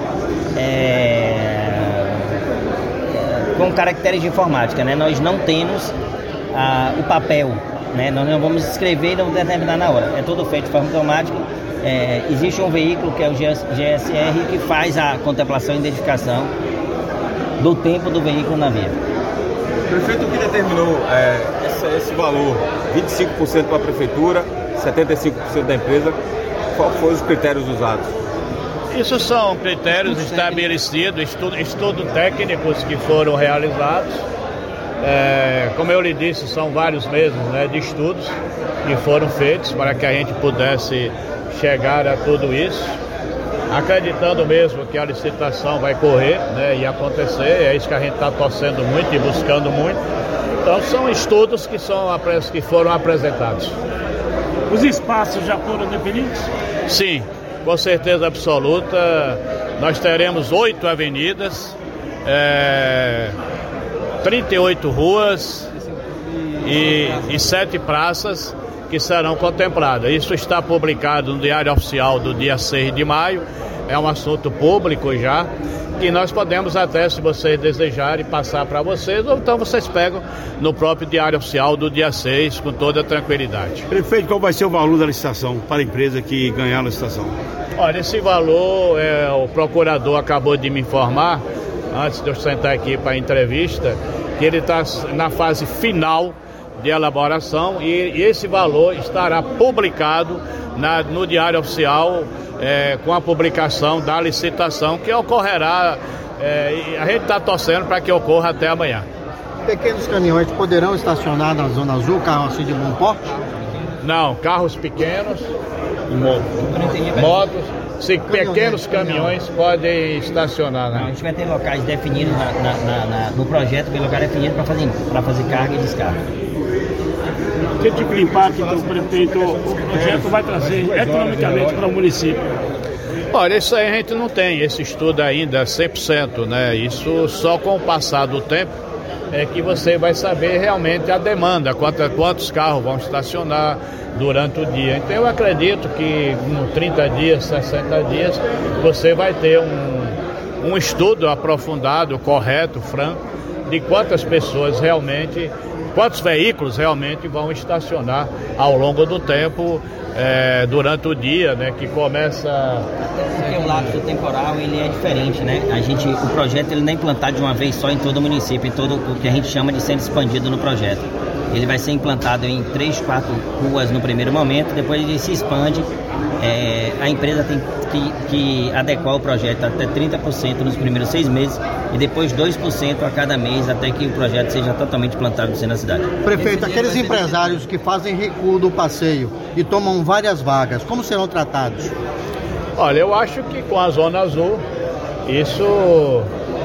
[SPEAKER 12] com caracteres de informática, né? Nós não temos o papel, né? Nós não vamos escrever e não determinar na hora. É tudo feito de forma automática existe um veículo que é o GSR que faz a contemplação e identificação do tempo do veículo na via.
[SPEAKER 13] Prefeito, o que determinou esse valor? 25% para a prefeitura, 75% da empresa. Qual foram os critérios usados?
[SPEAKER 9] Isso são critérios estabelecidos, estudos técnicos que foram realizados. Como eu lhe disse, são vários meses, né, de estudos que foram feitos para que a gente pudesse chegar a tudo isso, acreditando mesmo que a licitação vai correr, né, e acontecer. É isso que a gente está torcendo muito e buscando muito. Então são estudos que foram apresentados.
[SPEAKER 14] Os espaços já foram definidos?
[SPEAKER 9] Sim, com certeza absoluta. Nós teremos 8 avenidas, 38 ruas e 7 praças que serão contempladas. Isso está publicado no Diário Oficial do dia 6 de maio. É um assunto público já, que nós podemos até, se vocês desejarem, passar para vocês, ou então vocês pegam no próprio Diário Oficial do dia 6, com toda a tranquilidade.
[SPEAKER 13] Prefeito, qual vai ser o valor da licitação para a empresa que ganhar a licitação?
[SPEAKER 9] Olha, esse valor, o procurador acabou de me informar, antes de eu sentar aqui para a entrevista, que ele está na fase final de elaboração e esse valor estará publicado no Diário Oficial, com a publicação da licitação, que ocorrerá, a gente está torcendo para que ocorra até amanhã.
[SPEAKER 18] Pequenos caminhões poderão estacionar na Zona Azul, carro assim de bom porte?
[SPEAKER 9] Não, carros pequenos, motos, pequenos caminhões podem estacionar. Né?
[SPEAKER 12] A gente vai ter locais definidos no projeto, tem lugar definido para fazer carga e descarga.
[SPEAKER 14] Que tipo de impacto o prefeito, o projeto vai trazer economicamente para o município?
[SPEAKER 9] Olha, isso aí a gente não tem esse estudo ainda 100%, né? Isso só com o passar do tempo é que você vai saber realmente a demanda, quantos carros vão estacionar durante o dia. Então eu acredito que em 30 dias, 60 dias, você vai ter um estudo aprofundado, correto, franco, de quantas pessoas realmente, quantos veículos realmente vão estacionar ao longo do tempo, durante o dia, né, que começa...
[SPEAKER 12] Porque o lapso temporal, ele é diferente, né? O projeto ele não é implantado de uma vez só em todo o município, em todo o que a gente chama de centro expandido no projeto. Ele vai ser implantado em 3, 4 ruas no primeiro momento, depois ele se expande. A empresa tem que adequar o projeto até 30% nos primeiros 6 meses e depois 2% a cada mês até que o projeto seja totalmente implantado na cidade.
[SPEAKER 18] Prefeito, aqueles empresários que fazem recuo do passeio e tomam várias vagas, como serão tratados?
[SPEAKER 9] Olha, eu acho que com a Zona Azul, isso...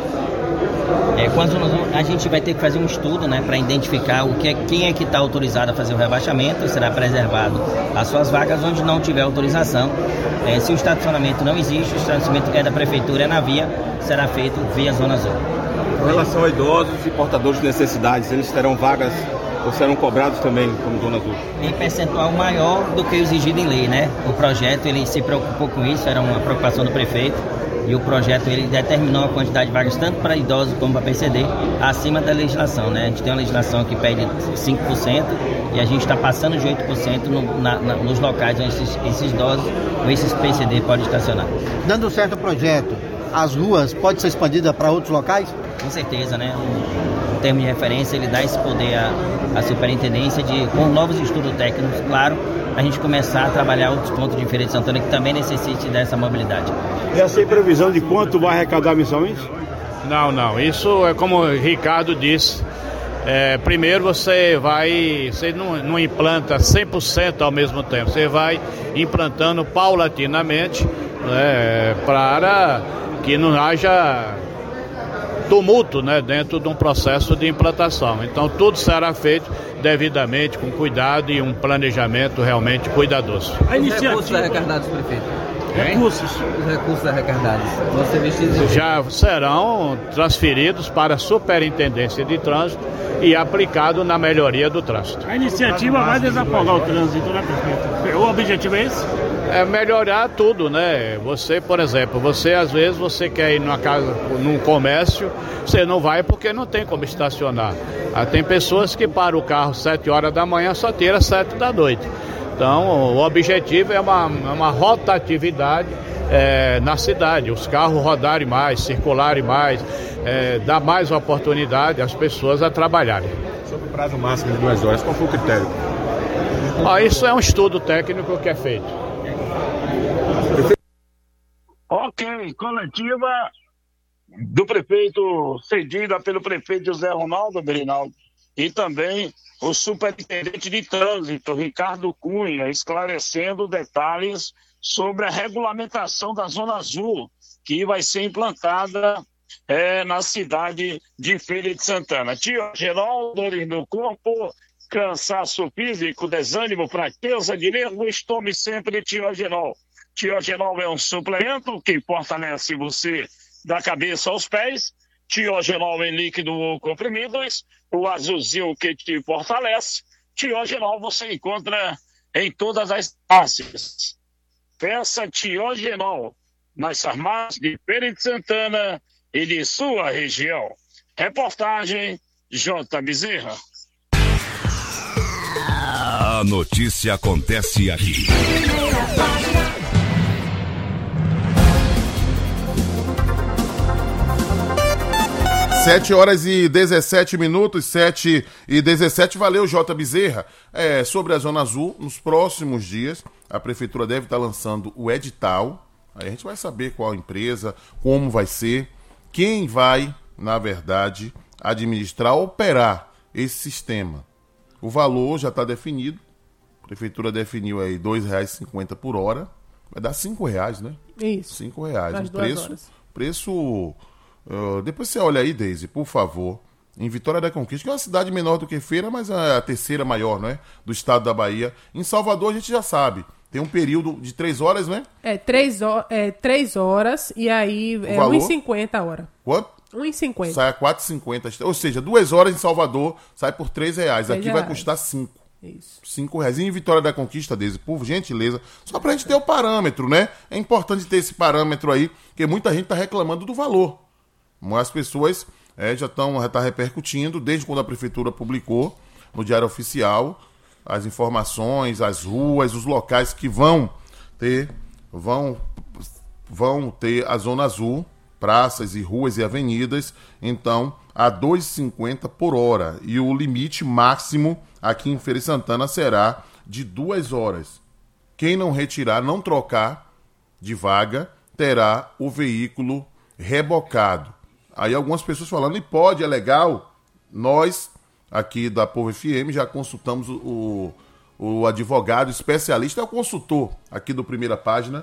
[SPEAKER 12] Com a Zona Azul, a gente vai ter que fazer um estudo, né, para identificar quem é que está autorizado a fazer o rebaixamento. Será preservado as suas vagas onde não tiver autorização. Se o estacionamento não existe, o estacionamento é da prefeitura, é na via, será feito via Zona Azul.
[SPEAKER 13] Com relação a idosos e portadores de necessidades, eles terão vagas ou serão cobrados também como Zona Azul?
[SPEAKER 12] Em percentual maior do que o exigido em lei, né? O projeto ele se preocupou com isso, era uma preocupação do prefeito. E o projeto ele determinou a quantidade de vagas tanto para idosos como para PCD acima da legislação, né? A gente tem uma legislação que pede 5% e a gente está passando de 8% nos locais onde esses idosos ou esses PCD podem estacionar.
[SPEAKER 18] Dando certo o projeto, as ruas podem ser expandidas para outros locais?
[SPEAKER 12] Com certeza, né? Em termos de referência, ele dá esse poder à superintendência com novos estudos técnicos, claro, a gente começar a trabalhar outros pontos de Feira de Santana que também necessitem dessa mobilidade.
[SPEAKER 13] Já tem previsão de quanto vai arrecadar mensalmente?
[SPEAKER 9] Não. Isso é como o Ricardo disse. Primeiro você não implanta 100% ao mesmo tempo. Você vai implantando paulatinamente, né, para que não haja tumulto, né, dentro de um processo de implantação. Então tudo será feito devidamente, com cuidado e um planejamento realmente cuidadoso.
[SPEAKER 24] Os recursos arrecadados, prefeito? Os recursos arrecadados vão ser vestidos...
[SPEAKER 9] Já serão transferidos para a Superintendência de Trânsito e aplicado na melhoria do trânsito.
[SPEAKER 14] A iniciativa vai desafogar o trânsito, né, prefeito? O objetivo é esse?
[SPEAKER 9] É melhorar tudo, né? Você, por exemplo, às vezes você quer ir numa casa, num comércio, você não vai porque não tem como estacionar. Tem pessoas que param o carro 7 horas da manhã, só tira 7 da noite. Então, o objetivo é uma rotatividade na cidade, os carros rodarem mais, circularem mais, dar mais oportunidade às pessoas a trabalharem.
[SPEAKER 13] Sobre o prazo máximo de 2 horas, qual foi o critério?
[SPEAKER 9] Isso é um estudo técnico que é feito.
[SPEAKER 3] Ok, coletiva do prefeito, cedida pelo prefeito José Ronaldo Berinaldo, e também o superintendente de trânsito, Ricardo Cunha, esclarecendo detalhes sobre a regulamentação da Zona Azul, que vai ser implantada na cidade de Feira de Santana. Tio Geraldo, dores no corpo, cansaço físico, desânimo, fraqueza de nervos, tome sempre Tiogenol. Tiogenol é um suplemento que fortalece você da cabeça aos pés. Tiogenol em líquido ou comprimidos, o azulzinho que te fortalece. Tiogenol você encontra em todas as farmácias. Peça Tiogenol nas farmácias de Feira de Santana e de sua região. Reportagem J. Bezerra.
[SPEAKER 2] A notícia acontece aqui.
[SPEAKER 1] 7h17, 7h17. Valeu, J. Bezerra. Sobre a Zona Azul, nos próximos dias, a Prefeitura deve estar lançando o edital. Aí a gente vai saber qual empresa, como vai ser, quem vai, na verdade, administrar, operar esse sistema. O valor já está definido. A Prefeitura definiu aí R$ 2,50 por hora. Vai dar R$5, né?
[SPEAKER 6] Isso.
[SPEAKER 1] R$5. Preço... depois você olha aí, Deise, por favor, em Vitória da Conquista, que é uma cidade menor do que Feira, mas é a terceira maior, né, do estado da Bahia. Em Salvador a gente já sabe, tem um período de 3 horas, né?
[SPEAKER 6] 3 horas e aí é R$1,50 a hora.
[SPEAKER 1] Quanto?
[SPEAKER 6] R$1,50.
[SPEAKER 1] Sai a R$4,50, ou seja, 2 horas em Salvador sai por R$3. Aqui vai custar 5.
[SPEAKER 6] Isso.
[SPEAKER 1] R$5. E em Vitória da Conquista, Deise, por gentileza, só pra gente ter o parâmetro, né? É importante ter esse parâmetro aí, porque muita gente tá reclamando do valor. As pessoas já tá repercutindo desde quando a Prefeitura publicou no Diário Oficial as informações, as ruas, os locais que vão ter a Zona Azul, praças e ruas e avenidas, então a R$2,50 por hora. E o limite máximo aqui em Feira de Santana será de 2 horas. Quem não retirar, não trocar de vaga, terá o veículo rebocado. Aí algumas pessoas falando, e pode, é legal. Nós, aqui da Povo FM, já consultamos o advogado especialista, é o consultor aqui do Primeira Página,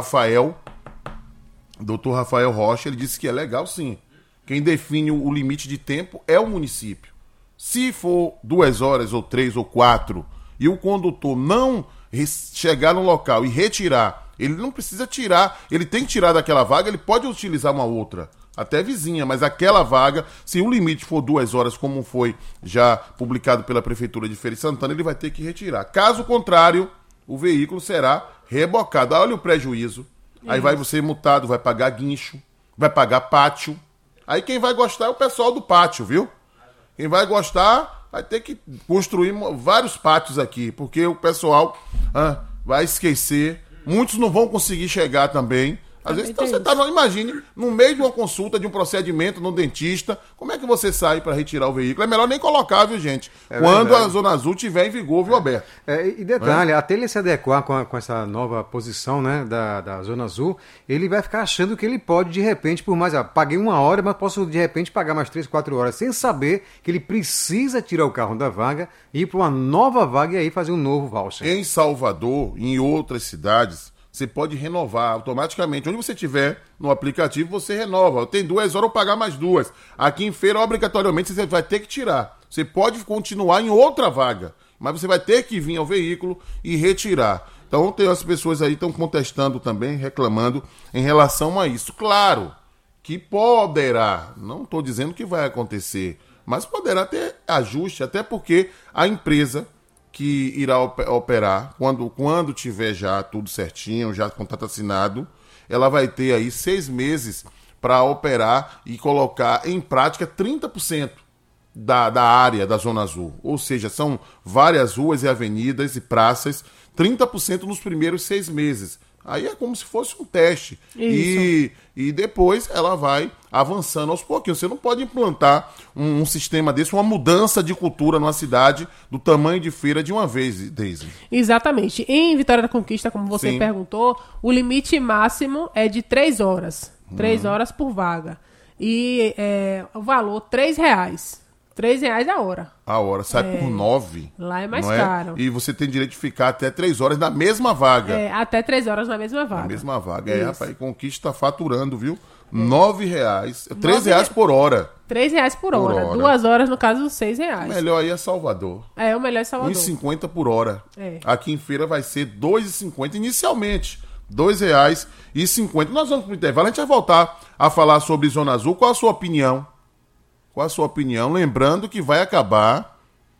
[SPEAKER 1] Dr. Rafael Rocha. Ele disse que é legal sim. Quem define o limite de tempo é o município. Se for 2 horas, ou 3, ou 4, e o condutor não chegar no local e retirar, ele não precisa tirar, ele tem que tirar daquela vaga, ele pode utilizar uma outra. Até vizinha, mas aquela vaga, se o limite for 2 horas, como foi já publicado pela Prefeitura de Feira de Santana, ele vai ter que retirar. Caso contrário, o veículo será rebocado. Olha o prejuízo. Aí vai você multado, vai pagar guincho, vai pagar pátio. Aí quem vai gostar é o pessoal do pátio, viu? Quem vai gostar vai ter que construir vários pátios aqui, porque o pessoal vai esquecer. Muitos não vão conseguir chegar também. Às vezes então, você imagine, no meio de uma consulta, de um procedimento no dentista, como é que você sai para retirar o veículo? É melhor nem colocar, viu, gente? Quando verdade. A Zona Azul estiver em vigor, viu, Alberto?
[SPEAKER 4] E detalhe, até ele se adequar com essa nova posição, né, da Zona Azul, ele vai ficar achando que ele pode, de repente, por mais, paguei 1 hora, mas posso, de repente, pagar mais 3, 4 horas, sem saber que ele precisa tirar o carro da vaga e ir para uma nova vaga e aí fazer um novo voucher.
[SPEAKER 1] Em Salvador, em outras cidades, você pode renovar automaticamente. Onde você tiver no aplicativo, você renova. Tem 2 horas, eu pagar mais 2. Aqui em Feira, obrigatoriamente, você vai ter que tirar. Você pode continuar em outra vaga, mas você vai ter que vir ao veículo e retirar. Então, tem as pessoas aí que estão contestando também, reclamando em relação a isso. Claro que poderá, não estou dizendo que vai acontecer, mas poderá ter ajuste, até porque a empresa que irá operar, quando tiver já tudo certinho, já contrato assinado, ela vai ter aí 6 meses para operar e colocar em prática 30% da área da Zona Azul. Ou seja, são várias ruas e avenidas e praças 30% nos primeiros 6 meses. Aí é como se fosse um teste.
[SPEAKER 6] Isso.
[SPEAKER 1] E depois ela vai avançando aos pouquinhos. Você não pode implantar um sistema desse, uma mudança de cultura numa cidade do tamanho de Feira de uma vez, Deise.
[SPEAKER 6] Exatamente. Em Vitória da Conquista, como você
[SPEAKER 1] Sim.
[SPEAKER 6] perguntou, o limite máximo é de 3 horas. 3 horas por vaga. E o valor, R$3. R$3 a hora.
[SPEAKER 1] A hora. Sai por 9.
[SPEAKER 6] Lá é mais
[SPEAKER 1] não
[SPEAKER 6] caro.
[SPEAKER 1] E você tem direito de ficar até 3 horas na mesma vaga.
[SPEAKER 6] Até 3 horas na mesma vaga.
[SPEAKER 1] Na mesma vaga.
[SPEAKER 6] Isso.
[SPEAKER 1] Rapaz, Conquista tá faturando, viu? R$9. R$3 por hora.
[SPEAKER 6] R$3 por hora. 2 horas, no caso, R$6.
[SPEAKER 1] O melhor aí é Salvador.
[SPEAKER 6] O melhor é Salvador.
[SPEAKER 1] R$1,50 por hora.
[SPEAKER 6] É.
[SPEAKER 1] Aqui em Feira vai ser R$2,50 inicialmente. R$2,50. Nós vamos pro intervalo. A gente vai voltar a falar sobre Zona Azul. Qual a sua opinião? Qual a sua opinião? Lembrando que vai acabar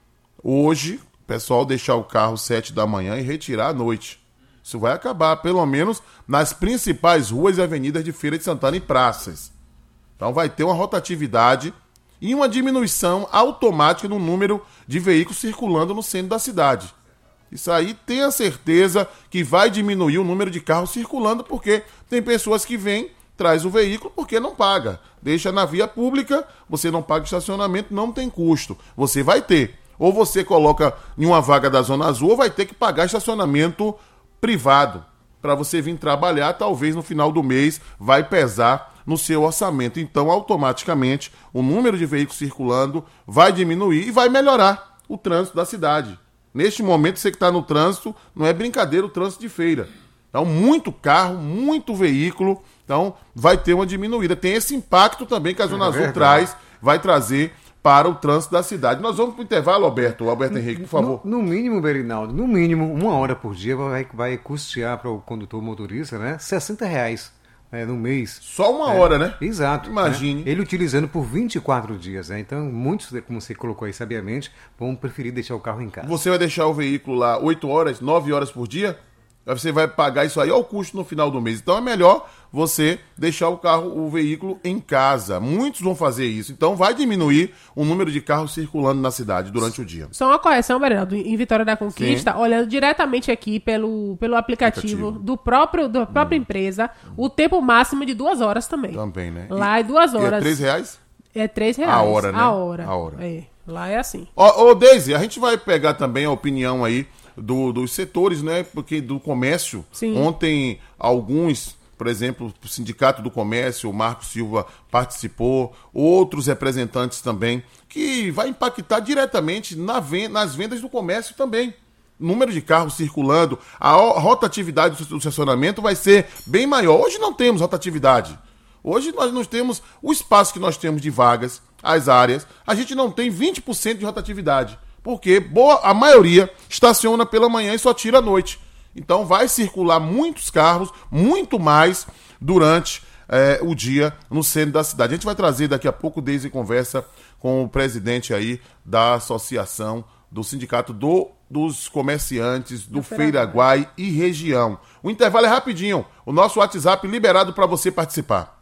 [SPEAKER 1] hoje, o pessoal deixar o carro 7 da manhã e retirar à noite. Isso vai acabar, pelo menos, nas principais ruas e avenidas de Feira de Santana e praças. Então vai ter uma rotatividade e uma diminuição automática no número de veículos circulando no centro da cidade. Isso aí, tenha certeza que vai diminuir o número de carros circulando, porque tem pessoas que vêm, traz o veículo porque não paga. Deixa na via pública, você não paga estacionamento, não tem custo. Você vai ter. Ou você coloca em uma vaga da Zona Azul, ou vai ter que pagar estacionamento privado. Para você vir trabalhar, talvez no final do mês vai pesar no seu orçamento. Então, automaticamente, o número de veículos circulando vai diminuir e vai melhorar o trânsito da cidade. Neste momento, você que está no trânsito, não é brincadeira o trânsito de Feira. Então, muito carro, muito veículo, então vai ter uma diminuída. Tem esse impacto também que a Zona Azul vai trazer para o trânsito da cidade. Nós vamos para o intervalo, Alberto Henrique, por favor.
[SPEAKER 4] No mínimo, Berinaldo, no mínimo, 1 hora por dia vai custear para o condutor motorista, né, R$60 no mês.
[SPEAKER 1] Só 1 hora, né?
[SPEAKER 4] Exato.
[SPEAKER 1] Imagine.
[SPEAKER 4] Né? Ele utilizando por 24 dias. Né? Então, muitos, como você colocou aí sabiamente, vão preferir deixar o carro em casa.
[SPEAKER 1] Você vai deixar o veículo lá 8 horas, 9 horas por dia? Você vai pagar isso aí ao custo no final do mês. Então é melhor você deixar o veículo em casa. Muitos vão fazer isso. Então vai diminuir o número de carros circulando na cidade durante o dia.
[SPEAKER 6] Só uma correção, Bernardo. Em Vitória da Conquista, olhando diretamente aqui pelo aplicativo da própria empresa, o tempo máximo de 2 horas também.
[SPEAKER 1] Também, né?
[SPEAKER 6] Lá é 2 horas.
[SPEAKER 1] E é R$3?
[SPEAKER 6] É R$3.
[SPEAKER 1] A hora, né?
[SPEAKER 6] A hora. É. Lá é assim.
[SPEAKER 1] Ô, Deise, a gente vai pegar também a opinião aí dos setores, né? Porque do comércio.
[SPEAKER 6] Sim.
[SPEAKER 1] Ontem, alguns, por exemplo, o Sindicato do Comércio, o Marco Silva participou, outros representantes também, que vai impactar diretamente nas vendas do comércio também. Número de carros circulando, a rotatividade do estacionamento vai ser bem maior. Hoje não temos rotatividade. Hoje nós não temos o espaço que nós temos de vagas, as áreas, a gente não tem 20% de rotatividade. Porque a maioria estaciona pela manhã e só tira à noite. Então vai circular muitos carros, muito mais, durante o dia no centro da cidade. A gente vai trazer daqui a pouco, desde conversa com o presidente aí da Associação do Sindicato dos Comerciantes do Feiraguai e região. O intervalo é rapidinho. O nosso WhatsApp liberado para você participar.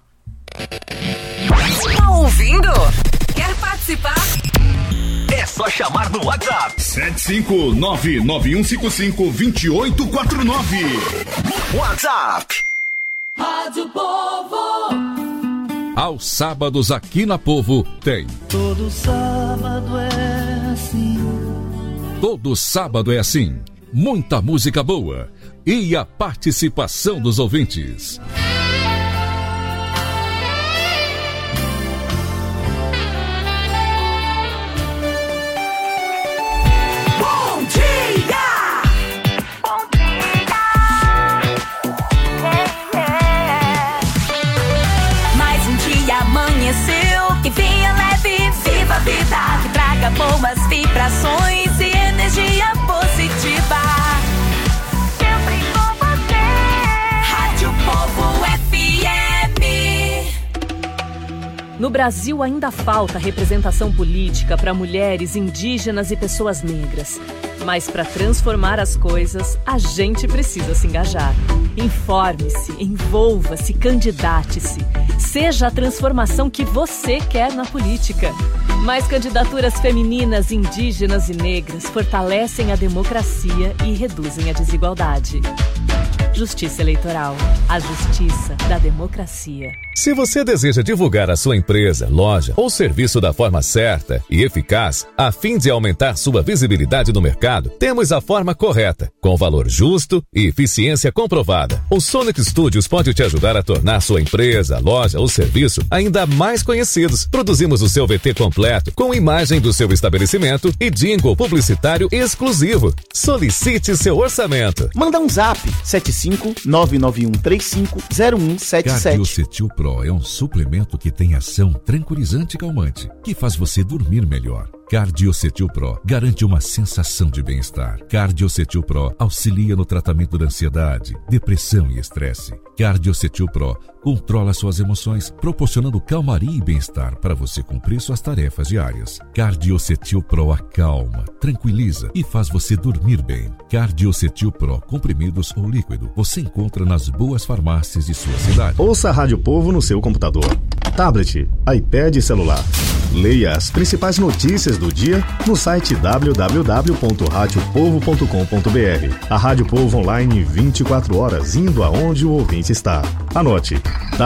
[SPEAKER 15] Tá ouvindo? Quer participar?
[SPEAKER 2] É só chamar no WhatsApp 759-9155-2849. WhatsApp
[SPEAKER 10] Rádio Povo.
[SPEAKER 11] Aos sábados aqui na Povo tem.
[SPEAKER 10] Todo sábado é assim.
[SPEAKER 11] Todo sábado é assim. Muita música boa e a participação dos ouvintes.
[SPEAKER 15] Vida que traga boas vibrações e energia positiva. Sempre com você. Rádio Povo FM.
[SPEAKER 7] No Brasil ainda falta representação política para mulheres, indígenas e pessoas negras. Mas para transformar as coisas, a gente precisa se engajar. Informe-se, envolva-se, candidate-se. Seja a transformação que você quer na política. Mais candidaturas femininas, indígenas e negras fortalecem a democracia e reduzem a desigualdade. Justiça Eleitoral. A justiça da democracia.
[SPEAKER 11] Se você deseja divulgar a sua empresa, loja ou serviço da forma certa e eficaz, a fim de aumentar sua visibilidade no mercado, temos a forma correta, com valor justo e eficiência comprovada. O Sonic Studios pode te ajudar a tornar sua empresa, loja ou serviço ainda mais conhecidos. Produzimos o seu VT completo, com imagem do seu estabelecimento e jingle publicitário exclusivo. Solicite seu orçamento.
[SPEAKER 8] Manda um zap, 75991350177.
[SPEAKER 11] Cardiocetil Pro é um suplemento que tem ação tranquilizante e calmante, que faz você dormir melhor. Cardiocetil Pro garante uma sensação de bem-estar. Cardiocetil Pro auxilia no tratamento da ansiedade, depressão e estresse. Cardiocetil Pro controla suas emoções, proporcionando calmaria e bem-estar para você cumprir suas tarefas diárias. Cardiocetil Pro acalma, tranquiliza e faz você dormir bem. Cardiocetil Pro, comprimidos ou líquido, você encontra nas boas farmácias de sua cidade.
[SPEAKER 16] Ouça a Rádio Povo no seu computador, tablet, iPad e celular. Leia as principais notícias do dia no site www.radiopovo.com.br. A Rádio Povo online 24 horas, indo aonde o ouvinte está. Anote: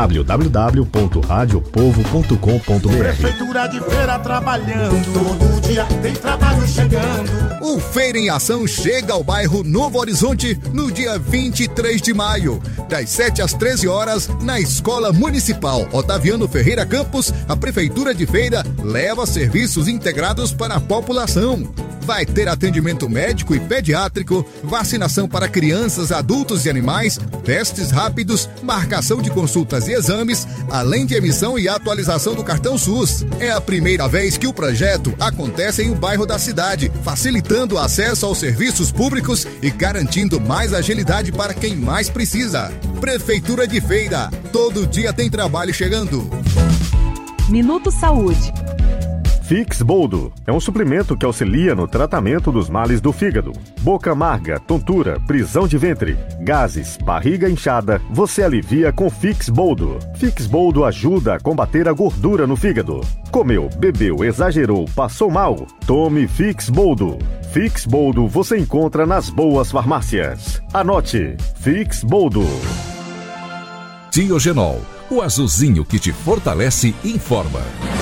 [SPEAKER 16] www.radiopovo.com.br.
[SPEAKER 17] Prefeitura de Feira trabalhando, todo dia tem trabalho chegando.
[SPEAKER 19] O Feira em Ação chega ao bairro Novo Horizonte no dia 23 de maio, das 7 às 13 horas, na Escola Municipal Otaviano Ferreira Campos. A Prefeitura de Feira leva serviços integrados para a população. Vai ter atendimento médico e pediátrico, vacinação para crianças, adultos e animais, testes rápidos, marcação de consultas e exames, além de emissão e atualização do cartão SUS. É a primeira vez que o projeto acontece em um bairro da cidade, facilitando o acesso aos serviços públicos e garantindo mais agilidade para quem mais precisa. Prefeitura de Feira, todo dia tem trabalho chegando.
[SPEAKER 7] Minuto Saúde.
[SPEAKER 16] Fix Boldo é um suplemento que auxilia no tratamento dos males do fígado. Boca amarga, tontura, prisão de ventre, gases, barriga inchada, você alivia com Fix Boldo. Fix Boldo ajuda a combater a gordura no fígado. Comeu, bebeu, exagerou, passou mal? Tome Fix Boldo. Fix Boldo você encontra nas boas farmácias. Anote: Fix Boldo.
[SPEAKER 11] Diogenol, o azulzinho que te fortalece e informa.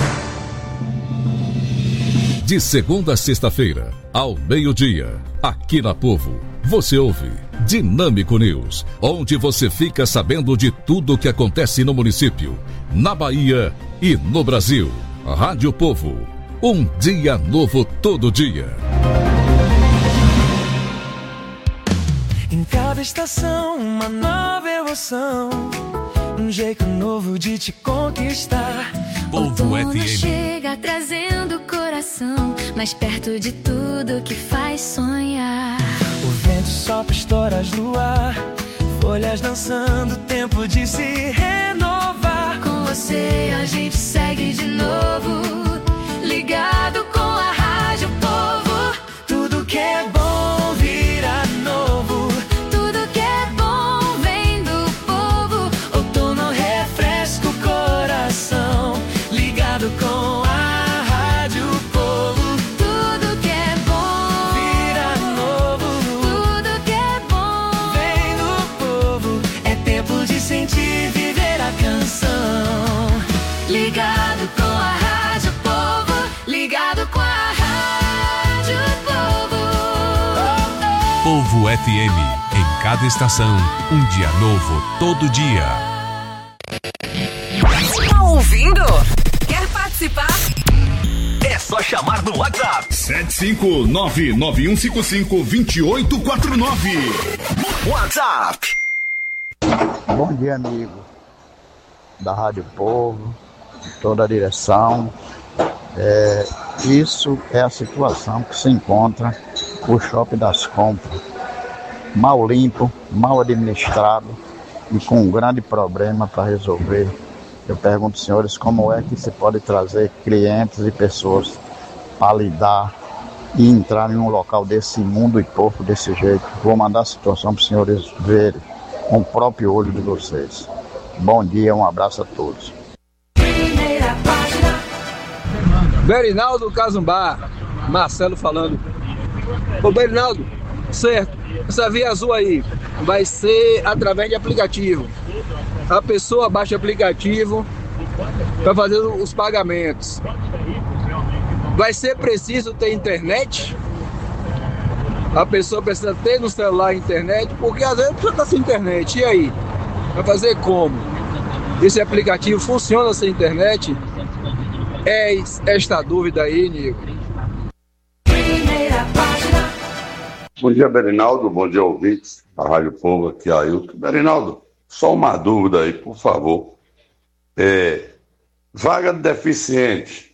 [SPEAKER 11] De segunda a sexta-feira, ao meio-dia, aqui na Povo, você ouve Dinâmico News, onde você fica sabendo de tudo o que acontece no município, na Bahia e no Brasil. Rádio Povo, um dia novo todo dia.
[SPEAKER 10] Em cada estação, uma nova emoção, um jeito novo de te conquistar.
[SPEAKER 25] Povo FM chega trazendo o coração mais perto de tudo que faz sonhar.
[SPEAKER 10] O vento sopra histórias no ar, folhas dançando, tempo de se renovar.
[SPEAKER 25] Com você a gente segue de novo, ligado com a Rádio Povo.
[SPEAKER 10] Tudo que é bom vira novo,
[SPEAKER 25] tudo que é bom vem do povo.
[SPEAKER 10] Outono refresca o coração, ligado com a Rádio Povo.
[SPEAKER 25] Tudo que é bom
[SPEAKER 10] vira novo,
[SPEAKER 25] tudo que é bom
[SPEAKER 10] vem do povo. É tempo de sentir, viver a canção.
[SPEAKER 25] Ligado com a Rádio Povo, ligado com a Rádio Povo.
[SPEAKER 5] Povo FM, em cada estação, um dia novo todo dia.
[SPEAKER 15] Tá ouvindo? Quer participar?
[SPEAKER 2] É só chamar no WhatsApp 75991552849. WhatsApp.
[SPEAKER 21] Bom dia, amigo da Rádio Povo, toda a direção. Isso é a situação que se encontra o Shopping das Compras, mal limpo, mal administrado e com um grande problema para resolver. Eu pergunto, senhores, como é que se pode trazer clientes e pessoas para lidar e entrar em um local desse imundo e porco desse jeito? Vou mandar a situação para os senhores verem. com o próprio olho de vocês. Bom dia, um abraço a todos.
[SPEAKER 8] Berinaldo Cazumbá, Marcelo falando. Ô Berinaldo, certo, essa via azul aí vai ser através de aplicativo. A pessoa baixa o aplicativo para fazer os pagamentos. Vai ser preciso ter internet? A pessoa precisa ter no celular internet, porque às vezes a pessoa está sem internet. E aí? Vai fazer como? Esse aplicativo funciona sem internet? É esta dúvida aí, Nico.
[SPEAKER 18] Bom dia, Berinaldo. Bom dia, ouvintes da Rádio Povo, aqui é Ailton. Berinaldo, só uma dúvida aí, por favor. Vaga de deficiente